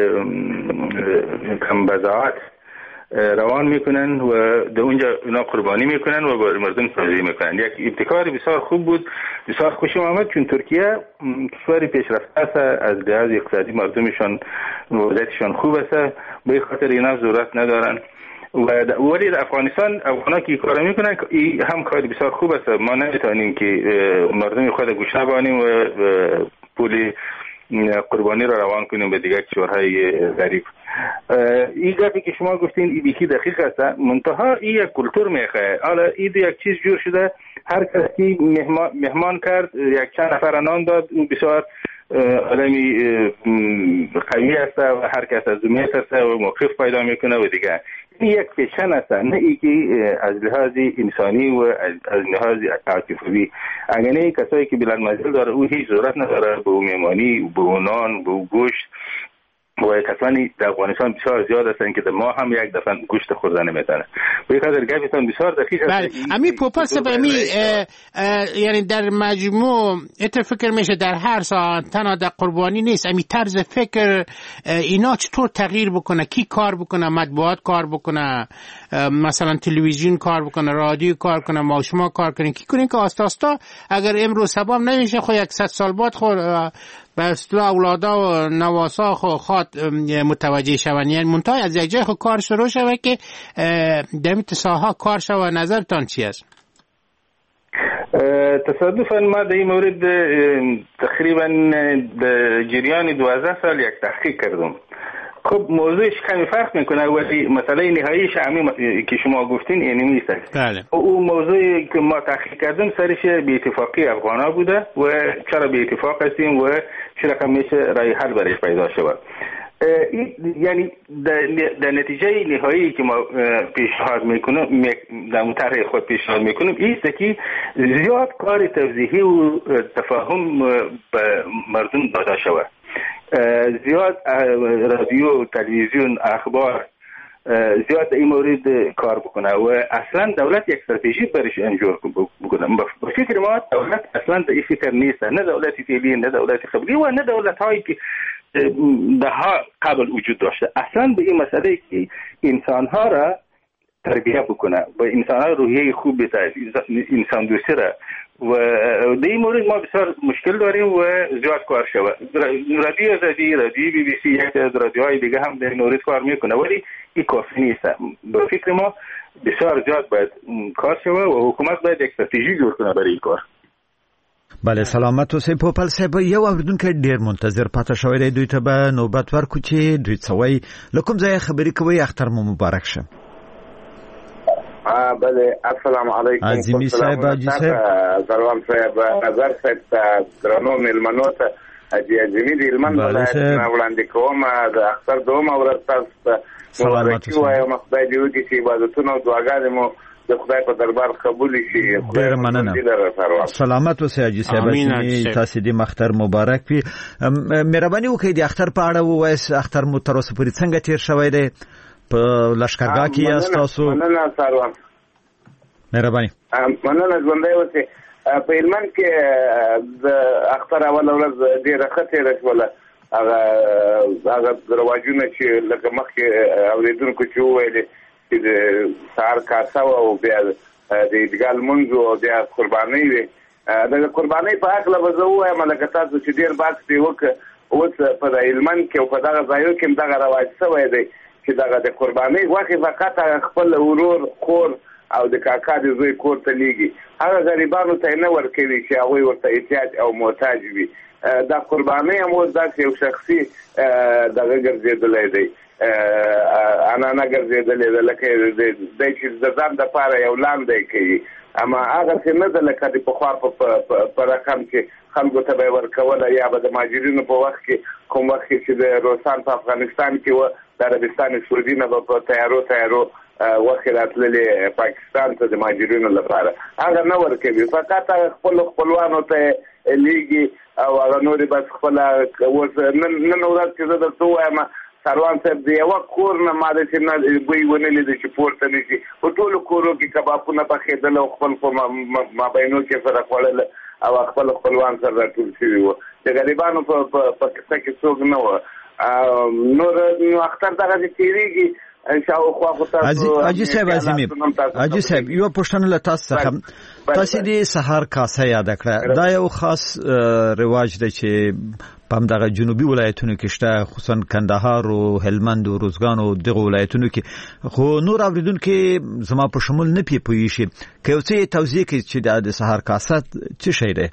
کم بضاعت روان میکنن و در اونجا اونا قربانی میکنن و با مردم توزیع میکنن. یک ابتکار بسیار خوب بود، بسیار خوشم آمد، چون ترکیه کشوری پیشرفته است، از لحاظ اقتصادی مردمشان وضعیتشان خوب است، به این خاطر اینا ضرورت ندارن. و ولی در افغانستان افغانا که کار میکنن هم کار بسیار خوب است. ما نمیتونیم که مردم خود گوش نبانیم و پولی قربانی را روان کنیم به دیگر کشورهای غریب. این گپی که شما گفتین این بیکی دقیق است، منتها این یک کلتور میخواه. حالا این یک چیز جور شده، هر کسی مهمان, مهمان کرد، یک چند نفر نان داد، اون بسیار آدمی قوی است و هر کس از دنیا است و موقف پیدا میکنه و دیگه. این یک فیشن است، نه ای که از لحاظ انسانی و از لحاظ عاطفی. اگر نه کسایی که بلند منزل داره او هیچ ضرورت نداره به میمانی، به نان، به گوشت. و کسانی در افغانستان بسیار زیاد هستند که ما هم یک دفعه گوشت خوردن نمیتونه. و یک خاطر گفتم بسیار دقیق است. بله امی پوپرس امی یعنی در مجموع ات فکر میشه در هر ساعت تنها در قربانی نیست، امی طرز فکر اینا چطور تغییر بکنه، کی کار بکنه، مطبوعات کار بکنه، مثلا تلویزیون کار بکنه، رادیو کار کنه، ما شما کار کنین، کی کنین که آستا آستا اگر امروز سبا نمیشه خو یک سال بعد خو به اصطلاح اولادا و نواسا خو خواد متوجه شون، یعنی منتهای از یک جای خو کار شروع شوه که در این ساحه کار شوه. نظرتان چی است؟ تصادفاً ما در این مورد تقریبا در جریان دوازده سال یک تحقیق کردم. خب موضوعش کمی فرق میکنه ولی مسئله نهاییش همین که شما گفتین یعنی نیست. بله. او موضوعی که ما تحقیق کردیم سرش به اتفاقی افغانا بوده و چرا به اتفاق هستیم و چرا کم میشه رای حل برش پیدا شود. یعنی در نتیجه نهایی که ما پیشنهاد میکنیم در طرح خود پیشنهاد میکنیم ایست که زیاد کار توضیحی و تفاهم به مردم داده شود. زیاد رادیو، تلویزیون، اخبار زیاد این مورد کار بکنه و اصلا دولت یک استراتژی برش انجام بکنه. به فکر ما دولت اصلا در این فکر نیست، نه دولت فعلی، نه دولت قبلی و نه دولت هایی که دهها قبل وجود داشته. اصلا به این مسئله که انسان ها را تربیه بکنه و انسان ها روحیه خوب بده، انسان دوستی را، و در این مورد ما بسیار مشکل داریم و زیاد کار شود. رادیو آزادی، رادیو بی بی سی، یک از رادیوهای دیگه هم در این مورد کار میکنه ولی این کافی نیست. به فکر ما بسیار زیاد باید کار شود و حکومت باید یک استراتژی جوړ کنه برای این کار. بله سلامت اوسئ. پوپل صاحب یو اوریدونکی ډیر منتظر پاتې شوی دی، دوی ته به نوبت ورکړو چې دوی څه وایي. له کوم ځایه خبرې کوئ؟ اختر مو مبارک شه. بله السلام علیکم. عظیمی صاحب، حاجی صاحب، سلام صاحب، نظر صاحب ته درنو میلمنو ته حاجي عظیمی د هلمند ولایت نه وړاندې کوم د اختر دومه ورځ تاسو ته مبارکي وایم. خدای دې وکړي چې عبادتونه او دعاګانې مو د خدای په دربار قبول شي. ډېر مننه. سلامت اوسئ حاجي صاحب، تاسو دې اختر مبارک وي. مهرباني وکړئ د اختر په اړه ووایئ، اختر مو تر اوسه پورې څنګه تیر شوی دی؟ په لښکرګاه کې یاست تاسو؟ مننه ساروان، مهرباني. مننه ژوندی اوسئ. په هلمند کې د اختر اوله ورځ ډېره ښه تېره شوله. هغه هغه رواجونه چې لکه مخکې اورېدونکو چې وویلې چې د سهار کاسه وه او بیا د عیدګاه لمونځ و او بیا قربانۍ وې. د قربانۍ په هکله به زه ووایم لکه تاسو چې ډېر بحث پرې وکړه، اوس په هلمند کې او په دغه ځایو کې هم دغه رواج شوی دی چې دغه د قربانۍ غوښې فقط خپل ورور، خور او د کاکا د زوی کور ته لیږي. هغه غریبانو ته یې نه ورکوي چې هغوی ورته احتیاج او محتاج وي. دا قربانۍ هم اوس داسې یو شخصي دغه ګرځېدلی دی، عنعنه ګرځېدلې ده، لکه دی چې د ځان دپاره یو لاندی کوي. اما هغسې نه ده لکه د پخوا په رقم چې خلکو ته به یې ورکوله، یا به د مهاجرینو په وخت کې کوم وخت کې چې د روسان په افغانستان کې وه، د عربستان سعودي نه به په تیارو تیارو وخت راتللې پاکستان ته د مهاجرینو لپاره، هغه نه ورکوي. فقط هغه خپلو خپلوانو ته لیږي او هغه نورې بس خپله اوس نن ورځ چې زه درته ووایم سروان صاحب د یوه کور نه ما داسې نه بوی ونه لیده چې پورته نه شي. په ټولو کورو کې کبابونه پخېدل او خپل په مابینو کې سره خوړل او خپل خپلوان سره راټول شوي وو. د غریبانو په کیسه کې څوک نه وو. نور نو اختر دغسې تېرېږي. حاجي صاحب عظیمی، حاجي صاحب یو پوښتنه له تاسو څخه، تاسو د سهار کاسه یاد کړه. دا یو خاص رواج دی چې په همدغه جنوبي ولایتونو کې شته، خصوصا کندهار او هلمند او روزګان او دغه ولایتونو کې، خو نور اوریدونکي زما په شمول نه پی پوهیږي. که یو څه توضیح کړئ چې د سهار کاسه څه شی دی؟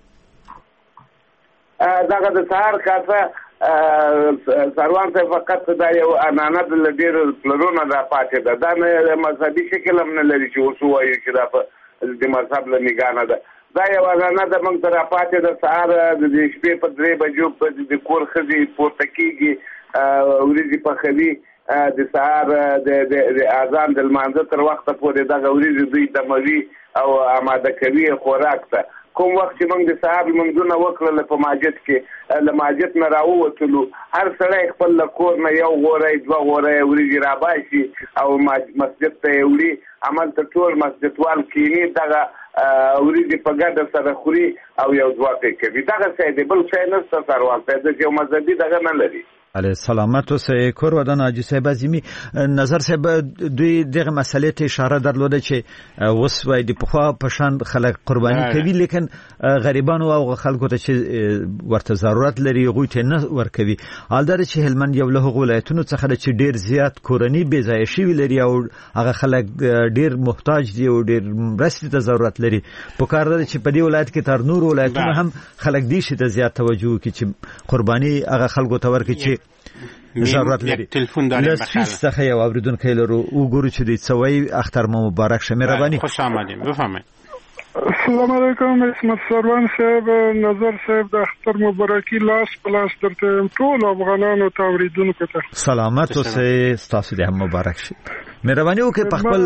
دغه د سهار کاسه سروان صاحب فقط دا یو عنعنه د ډېرو پلرونو دا پاتې ده. دا نه مذهبي شکل هم نه لري چې اوس ووایو چې دا په د مذهب له نګاه نه ده. دا یو عنعنه ده موږ ته راپاتې ده. سهار د شپې په درې بجو د کور ښځې پورته کېږي، وریځې پخوي، د سهار د اذان د لمانځه تر وخته پورې دغه وریځې دوی دموي او آماده کوي خوراک ته. کوم وخت چې موږ د سهار لمونځونه وکړل په مسجد کې له مسجد نه راووتلو هر سړی خپل له کور نه یو غوری دوه غوری وریجې راباسي او مسجد ته یې وړي هملته ټول مسجدوال کیني دغه وریجې په ګډه سره خوري او یو ځواک کوي دغه شی دی بل شی نشته سروان صاحب چې یو مذهبي دغه نه لري علی سلامت اوسئ کور ودان حاجی صاحب عظیمی نظر صاحب دوی دغه مسلې ته اشاره درلوده چې اوس وای د پخوا په شان خلک قرباني کوي لیکن غریبانو او خلکو ته چې ورته ضرورت لري غوي ته نه ورکوي حالدار چې هلمند یو له ولایتونو څخه چې ډیر زیات کورنی بې ځای شوی لري او هغه خلک ډیر محتاج دي او ډیر مرستې ته ضرورت لري په کار ده چې په دې ولایت کې تر نور ولایتونو هم خلک دي چې ته زیات توجه کوي چې قرباني هغه خلکو ته ورکړي چې ضرورت لري تلفن داریم بخیر لسیس څخه یو اوریدونکی لرو وګورو چې د څوي اختر مو مبارک شه مهرباني خوش آمدید بفرمایید السلام علیکم اسمت سروان صاحب نظر صاحب د اختر مبارکي لاس پلاس درته ټول افغانانو ته اوریدونکو ته سلامت اوسئ تاسو دې هم مبارک شي مهرباني وکړئ په خپل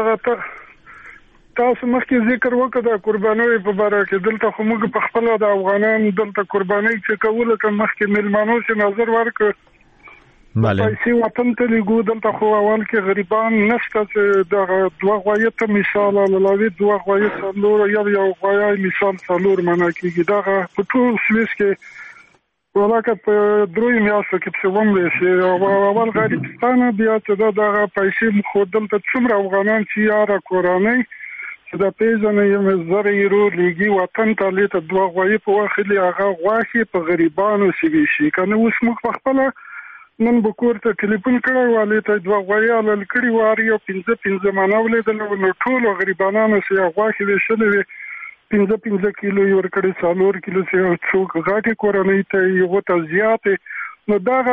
تاسو مخکې ذکر وکړ د قربانۍ په اړه کې دلته خو موږ په خپل د افغانانو دلته قربانۍ چې کوله که مخکې ملمانو چې نظر ورکړ بله پیسې وطن ته لګو دلته خو اول کې غریبان نشته چې د دوه غوایه ته مثال علاوه دوه غوایه څلور یو یو غوایه مثال څلور معنا کېږي دغه په ټول سویس کې ولکه په دروي میاشتو کې څه ومه شي او اول غریبستان بیا چې دغه پیسې خو دلته څومره افغانان چې یاره کورانۍ چې د پیژنې یې زره یورو لګي وطن ته لیته دوه غوایي په واخلي هغه غواخي په غریبانو شي شي کنه اوس موږ په خپل نن به کور ته ټلیفون کړی والي ته دوه غوایي لل کړي واري او پنځه پنځه مانولې د نو ټول غریبانو سي غواخي وشلې پنځه پنځه کیلو یور کړي څلور کیلو سي څوک غاټي کورنۍ ته یو ته زیاتې نو دا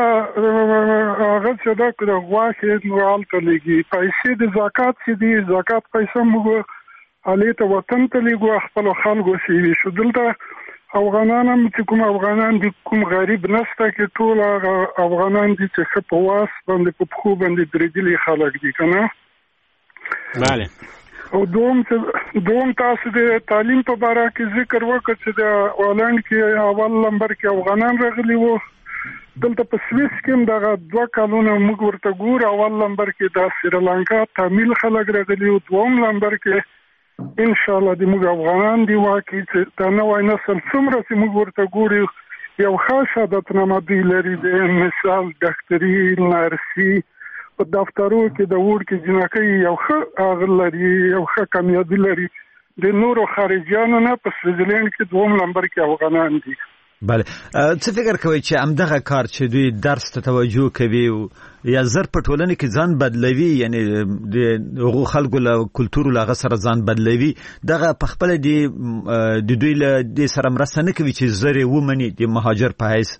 هغه څه دا کړه غواخي نو الته لګي پیسې د زکات چې دي زکات پیسې موږ علي ته وطن ته لګو خپل خلکو شي شو دلته افغانان هم چې کوم افغانان دي کوم غریب نشته کې ټول افغانان دي چې په واس باندې په خو باندې درېدلي خلک دي کنه bale او دوم دوم تاسو د تعلیم په اړه کې ذکر وکړ چې د اولند کې اول نمبر کې افغانان راغلي وو دلته په سویس کې دغه دوه کالونه موږ ورته ګور اول نمبر کې د سریلانکا تامل خلک راغلي وو دوم نمبر کې ان شاء الله د موږ افغانان دی واکې چې دا نوې نسل څومره چې موږ ورته ګوري یو خاصه د تنمدي لري د مثال ډاکټري نرسي په دفترو کې د وړ کې جنکې یو ښه اغلري یو ښه کامیابی لري د نورو خارجيانو نه په سویټزرلند کې دوم نمبر کې افغانان دي بله څه فکر کوي چې همدغه کار چې دوی درس ته توجه کوي یا زر په ټولنه کې ځان بدلوي یعنی د خلکو له کلتور له سره ځان بدلوي دغه په خپل دی د دوی له د سره مرسته نه کوي چې زری ومني د مهاجر په حیث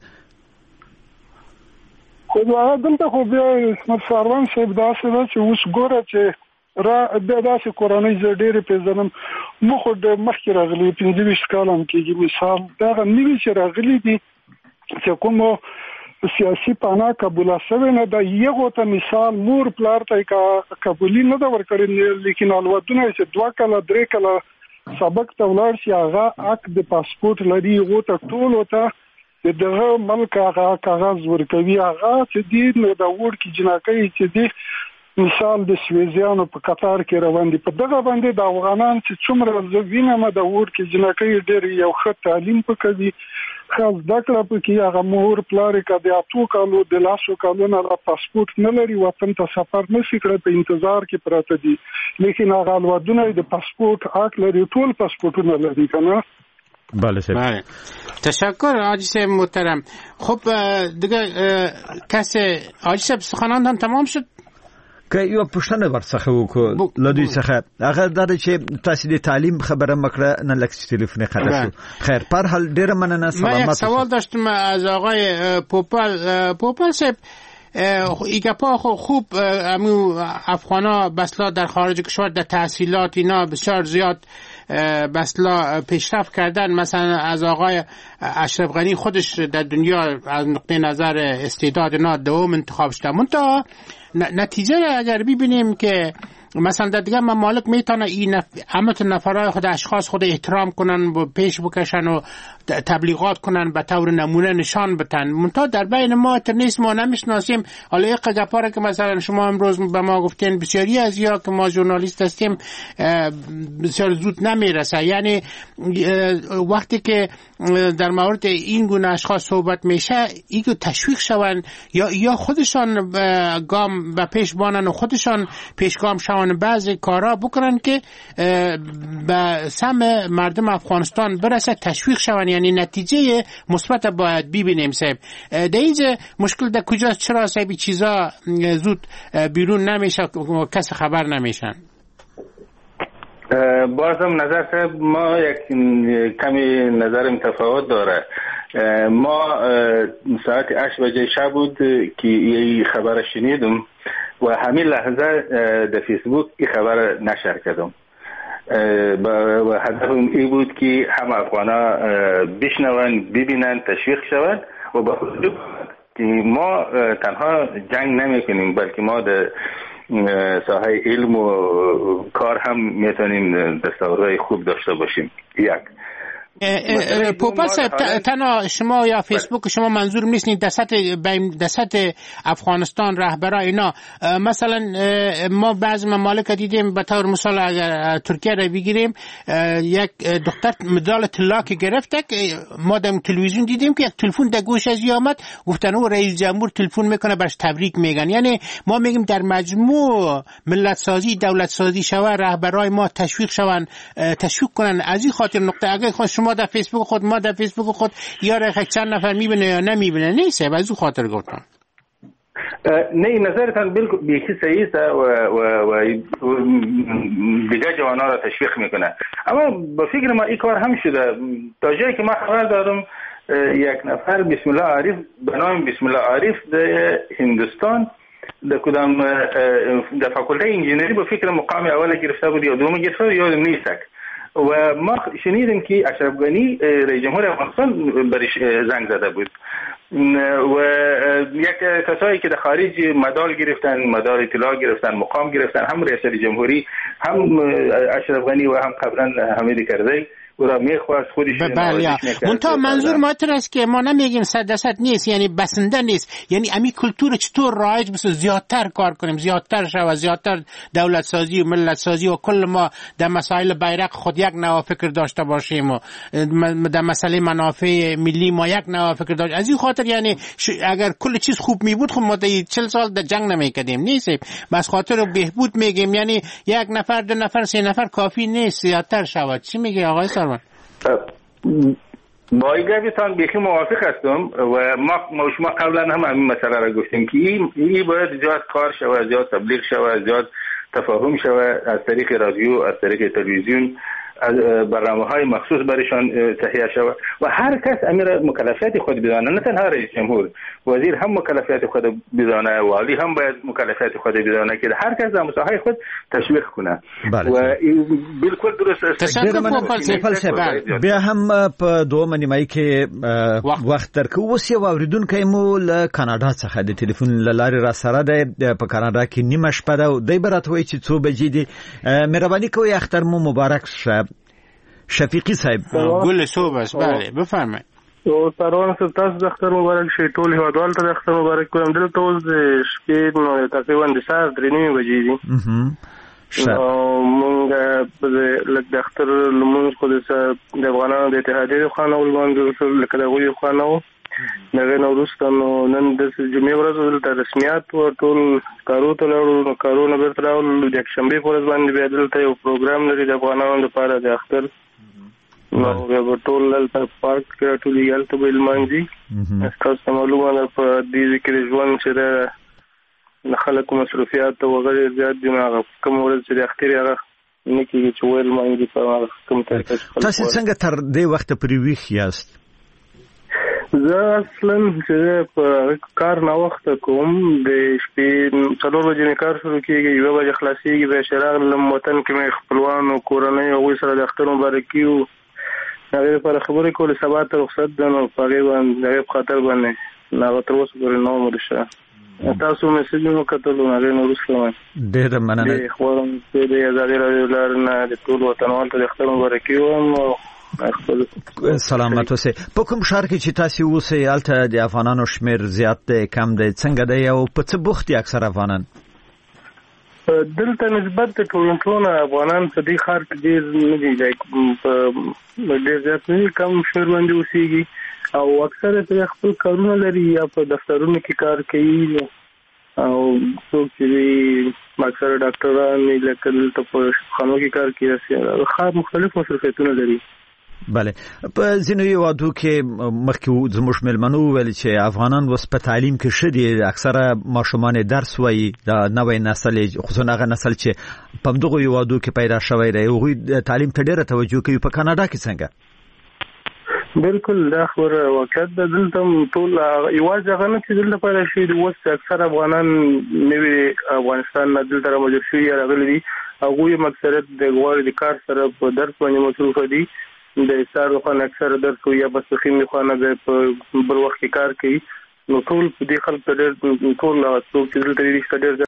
خو دا دلته خو بیا اسمت سروان صاحب دا څه چې اوس ګوره چې را د داسې کورنۍ ز ډېرې پیژنم مو خو د مخکې راغلي پنځه ویشت کاله هم کېږي مثال دغه نوي چې راغلي دي چې کومو سیاسي پانا قبوله شوی نه ده یغو ته مثال مور پلار ته قبولي نه ده ورکړي لیکن الودونه چې دوه کاله درې کاله سبق ته ولاړ شي هغه حق د پاسپورت لري هغو ته ټولو ته دغه ملک هغه کاغذ ورکوي هغه چې دي نو د وړ کې جنکۍ چې دي مثال د سویزیانو په قطار کې روان دي په دغه باندې د افغانان چې څومره زوینه د وړ کې جنکۍ ډېر یو ښه تعلیم پکوي خاص دکړه پکې هغه مور پلار کې د اتو کالو د لاسو کالو نه پاسپورت نه لري وطن ته سفر نشي کړی په انتظار کې پراته دي لیکن هغه ودونه د پاسپورت حق لري ټول پاسپورتونه لري کنه بله سر بله تشکر حاجی صاحب محترم خب دیگه کسی حاجی صاحب سخنان هم تمام شد که یو پښتنه ورڅخه وکړو لدوی څخه هغه د چې تاسو د تعلیم خبره مکړه نه لکس تلفن خطا شو خیر پر حال ډیر مننه سلامت من یک سوال داشتم از آقای پوپل پوپل صاحب ایگپا خوب امو افغانا بسلا در خارج کشور در تحصیلات اینا بسیار زیاد بسلا پیشرفت کردن مثلا از آقای اشرف غنی خودش در دنیا از نقطه نظر استعداد اینا دوم انتخاب شده منتها نتیجه اگر ببینیم که مثلا در دیگه ممالک میتونه این نف... همه نفرای خود اشخاص خود احترام کنن و پیش بکشن و تبلیغات کنن به طور نمونه نشان بتن. منتها در بین ما نیست، ما نمیشناسیم. حالا یک گپاره که مثلا شما امروز به ما گفتین بسیاری از یا که ما ژورنالیست هستیم بسیار زود نمیرسه. یعنی وقتی که در مورد این گونه اشخاص صحبت میشه ایگو تشویق شون یا یا خودشان گام به پیش بانن و خودشان پیشگام شون بعضی کارا بکنن که به سم مردم افغانستان برسه، تشویق شون. یعنی نتیجه مثبت باید ببینیم. صاحب در اینجا مشکل در کجاست؟ چرا صاحب چیزا زود بیرون نمیشه و کس خبر نمیشن؟ بازم نظر صاحب ما یک کمی نظر متفاوت داره. ما ساعت هشت بجه شب بود که این خبر شنیدم و همین لحظه در فیسبوک این خبر نشر کردم و هدفم این بود که همه افغانا بشنون، ببینن، تشویق شون و با خود که ما تنها جنگ نمی کنیم بلکه ما در ساحه علم و کار هم میتونیم دستاوردهای خوب داشته باشیم. یک پوپل صاحب تنها شما یا فیسبوک شما منظور نیستین دست دست افغانستان رهبرا اینا، مثلا ما بعض ممالک دیدیم به طور مثال اگر ترکیه رو بگیریم یک دختر مدال طلا که گرفته ما در تلویزیون دیدیم که یک تلفن در گوش از آمد گفتن او رئیس جمهور تلفن میکنه برش تبریک میگن. یعنی ما میگیم در مجموع ملت سازی دولت سازی شوه رهبرای ما تشویق شون، تشویق کنن. از این خاطر نقطه اگه خود شما در فیسبوک خود ما در فیسبوک خود یا رخ چند نفر میبینه یا نمیبینه نیست، از اون خاطر گفتم. نه نظرتان بالکل بیخی صحیح است و و و دیگه جوانا را تشویق میکنه. اما با فکر ما این کار هم شده. تا جایی که ما خبر دارم یک نفر بسم الله عارف به نام بسم الله عارف در هندوستان در کدام در فاکولته انجینری با فکر مقام اول گرفته بود یا دوم گرفته بود یادم نیست. و ما شنیدیم که اشرف غنی رئیس جمهور افغانستان برش زنگ زده بود و یک کسایی که در خارج مدال گرفتن، مدال طلا گرفتن، مقام گرفتن، هم ریاست جمهوری، هم اشرف غنی و هم قبلا حمید کرزی او را میخواست خودش بله. منتها منظور ما تر است که ما نمیگیم صد درصد نیست، یعنی بسنده نیست. یعنی امی کلتور چطور رایج بشه زیادتر کار کنیم، زیادتر شود، زیادتر دولت سازی و ملت سازی و کل ما در مسائل بیرق خود یک نوع فکر داشته باشیم و در مسئله منافع ملی ما یک نوع فکر داشت. از این خاطر یعنی اگر کل چیز خوب می بود خب ما چهل سال در جنگ نمیکردیم. نیست بس خاطر بهبود میگیم، یعنی یک نفر دو نفر سه نفر کافی نیست، زیادتر شود. چی میگه آقای سرمان؟ با این گفتان بیخی موافق هستم و ما شما قبلا هم همین مسئله را گفتیم که این ای باید زیاد کار شود، زیاد تبلیغ شود، زیاد تفاهم شود از طریق رادیو، از طریق تلویزیون، برنامه‌های مخصوص برایشان تهیه شود و هر کس امیر مکلفیت خود بدانه. نه تنها رئیس جمهور، وزیر هم مکلفیت خود بدانه، والی هم باید مکلفیت خود بدانه که هر کس در مساحه خود تشویق کنه. بله. و بالکل درست است. بیا هم په دوه نیمه کې وخت درکو اوس یو اوریدونکو مو له کاناډا څخه د ټلیفون لاره را سره ده په کاناډا کې نیمه شپه ده. دای براتوي چې څو بجې دي. مهرباني کوئ اختر مو مبارک شه. شفیقی صاحب گل صبح است. بله بفرمایید. او سروان صاحب تاسو د اختر مبارک شي. ټول هیوادوال ته د اختر مبارک کوم. دلته اوس د شپې نو تقریبا د سهار درې نیمې بجې دي. مونږ لکه د اختر لمونځ خو د افغانانو د اتحادیې خانه ولمانځو لکه د غوی خانه دغه نو وروسته نو نن د جمعې ورځ دلته رسمیات و ټول کارو ته لاړو. نو کارونه بیرته راغلل. د یکشنبې په ورځ باندې بیا دلته یو پروګرام لري د افغانانو لپاره د اختر. نو بیا ټول دلته پارک کې ټول یې هلته به لمانځي. تاسو ته معلومه ده په دې کې د ژوند چې د خلکو مصروفیات او غیر زیات دي. هغه کوم ورځ چې د اختر هغه نه کېږي چې ویل لمانځي په هغه کوم طریقه. تاسو څنګه تر دې وخته پورې ویښ یاست؟ زه اصلا چې په کار نه وخت کوم د شپې څلور بجې مې کار شروع کېږي، یوه بجې خلاصېږي. بیا چې راغلم وطن کې مې خپلوان او کورنۍ هغوی سره د اختر مبارکي و هغې لپاره خبرې کولې. سبا ته رخصت ده نو په هغې باندې د هغې په خاطر باندې هغه تر اوسه پورې نه وم رسه. تاسو میسج مو کتلو نه نو رسول ډېر مننه خو چې د ازادي راډیو لارنه د ټول وطنوال ته اختر مبارک یم. سلامت اوسئ. په کوم ښار کې چې تاسو اوسئ هلته د افغانانو شمیر زیات دی کم دی څنګه دی او په څه بوخت دي اکثر افغانان؟ دلته نسبت د ټورنټو نه افغانان په دې ښار کې ډېر نه دي لایک ډېر زیات نه کم شمیر باندې اوسېږي او اکثر په خپل کارونه لري یا په دفترونو کې کار کوي او څوک چې اکثر ډاکټران لکه دلته په خانو کې کار کوي ښار مختلف مصرفیتونه لري. بله په ځینو هیوادو کې مخکې زموږ مېلمنو ویل چې افغانان اوس په تعلیم کې ښه دي اکثره ماشومان درس وایي د نوی نسل خصوصا هغه نسل چې په همدغو هیوادو کې پیدا شوی دی هغوی تعلیم ته ډېره توجه کوي. په کاناډا کې څنګه؟ بالکل دا خبره واقعیت ده. دلته ټول یوازې هغه نه چې دلته پیدا شوي دي اوس اکثر افغانان نوي افغانستان نه دلته راموجود شوي یا راغلي دي هغوی اکثریت د غواړي د کار سره په درس باندې مصروفه دي د سار خو اکثر درس یا بس خیمه خانه د بل وخت کار کوي نو ټول په دې خلک ډېر ټول څوک چې دلته دې ډېر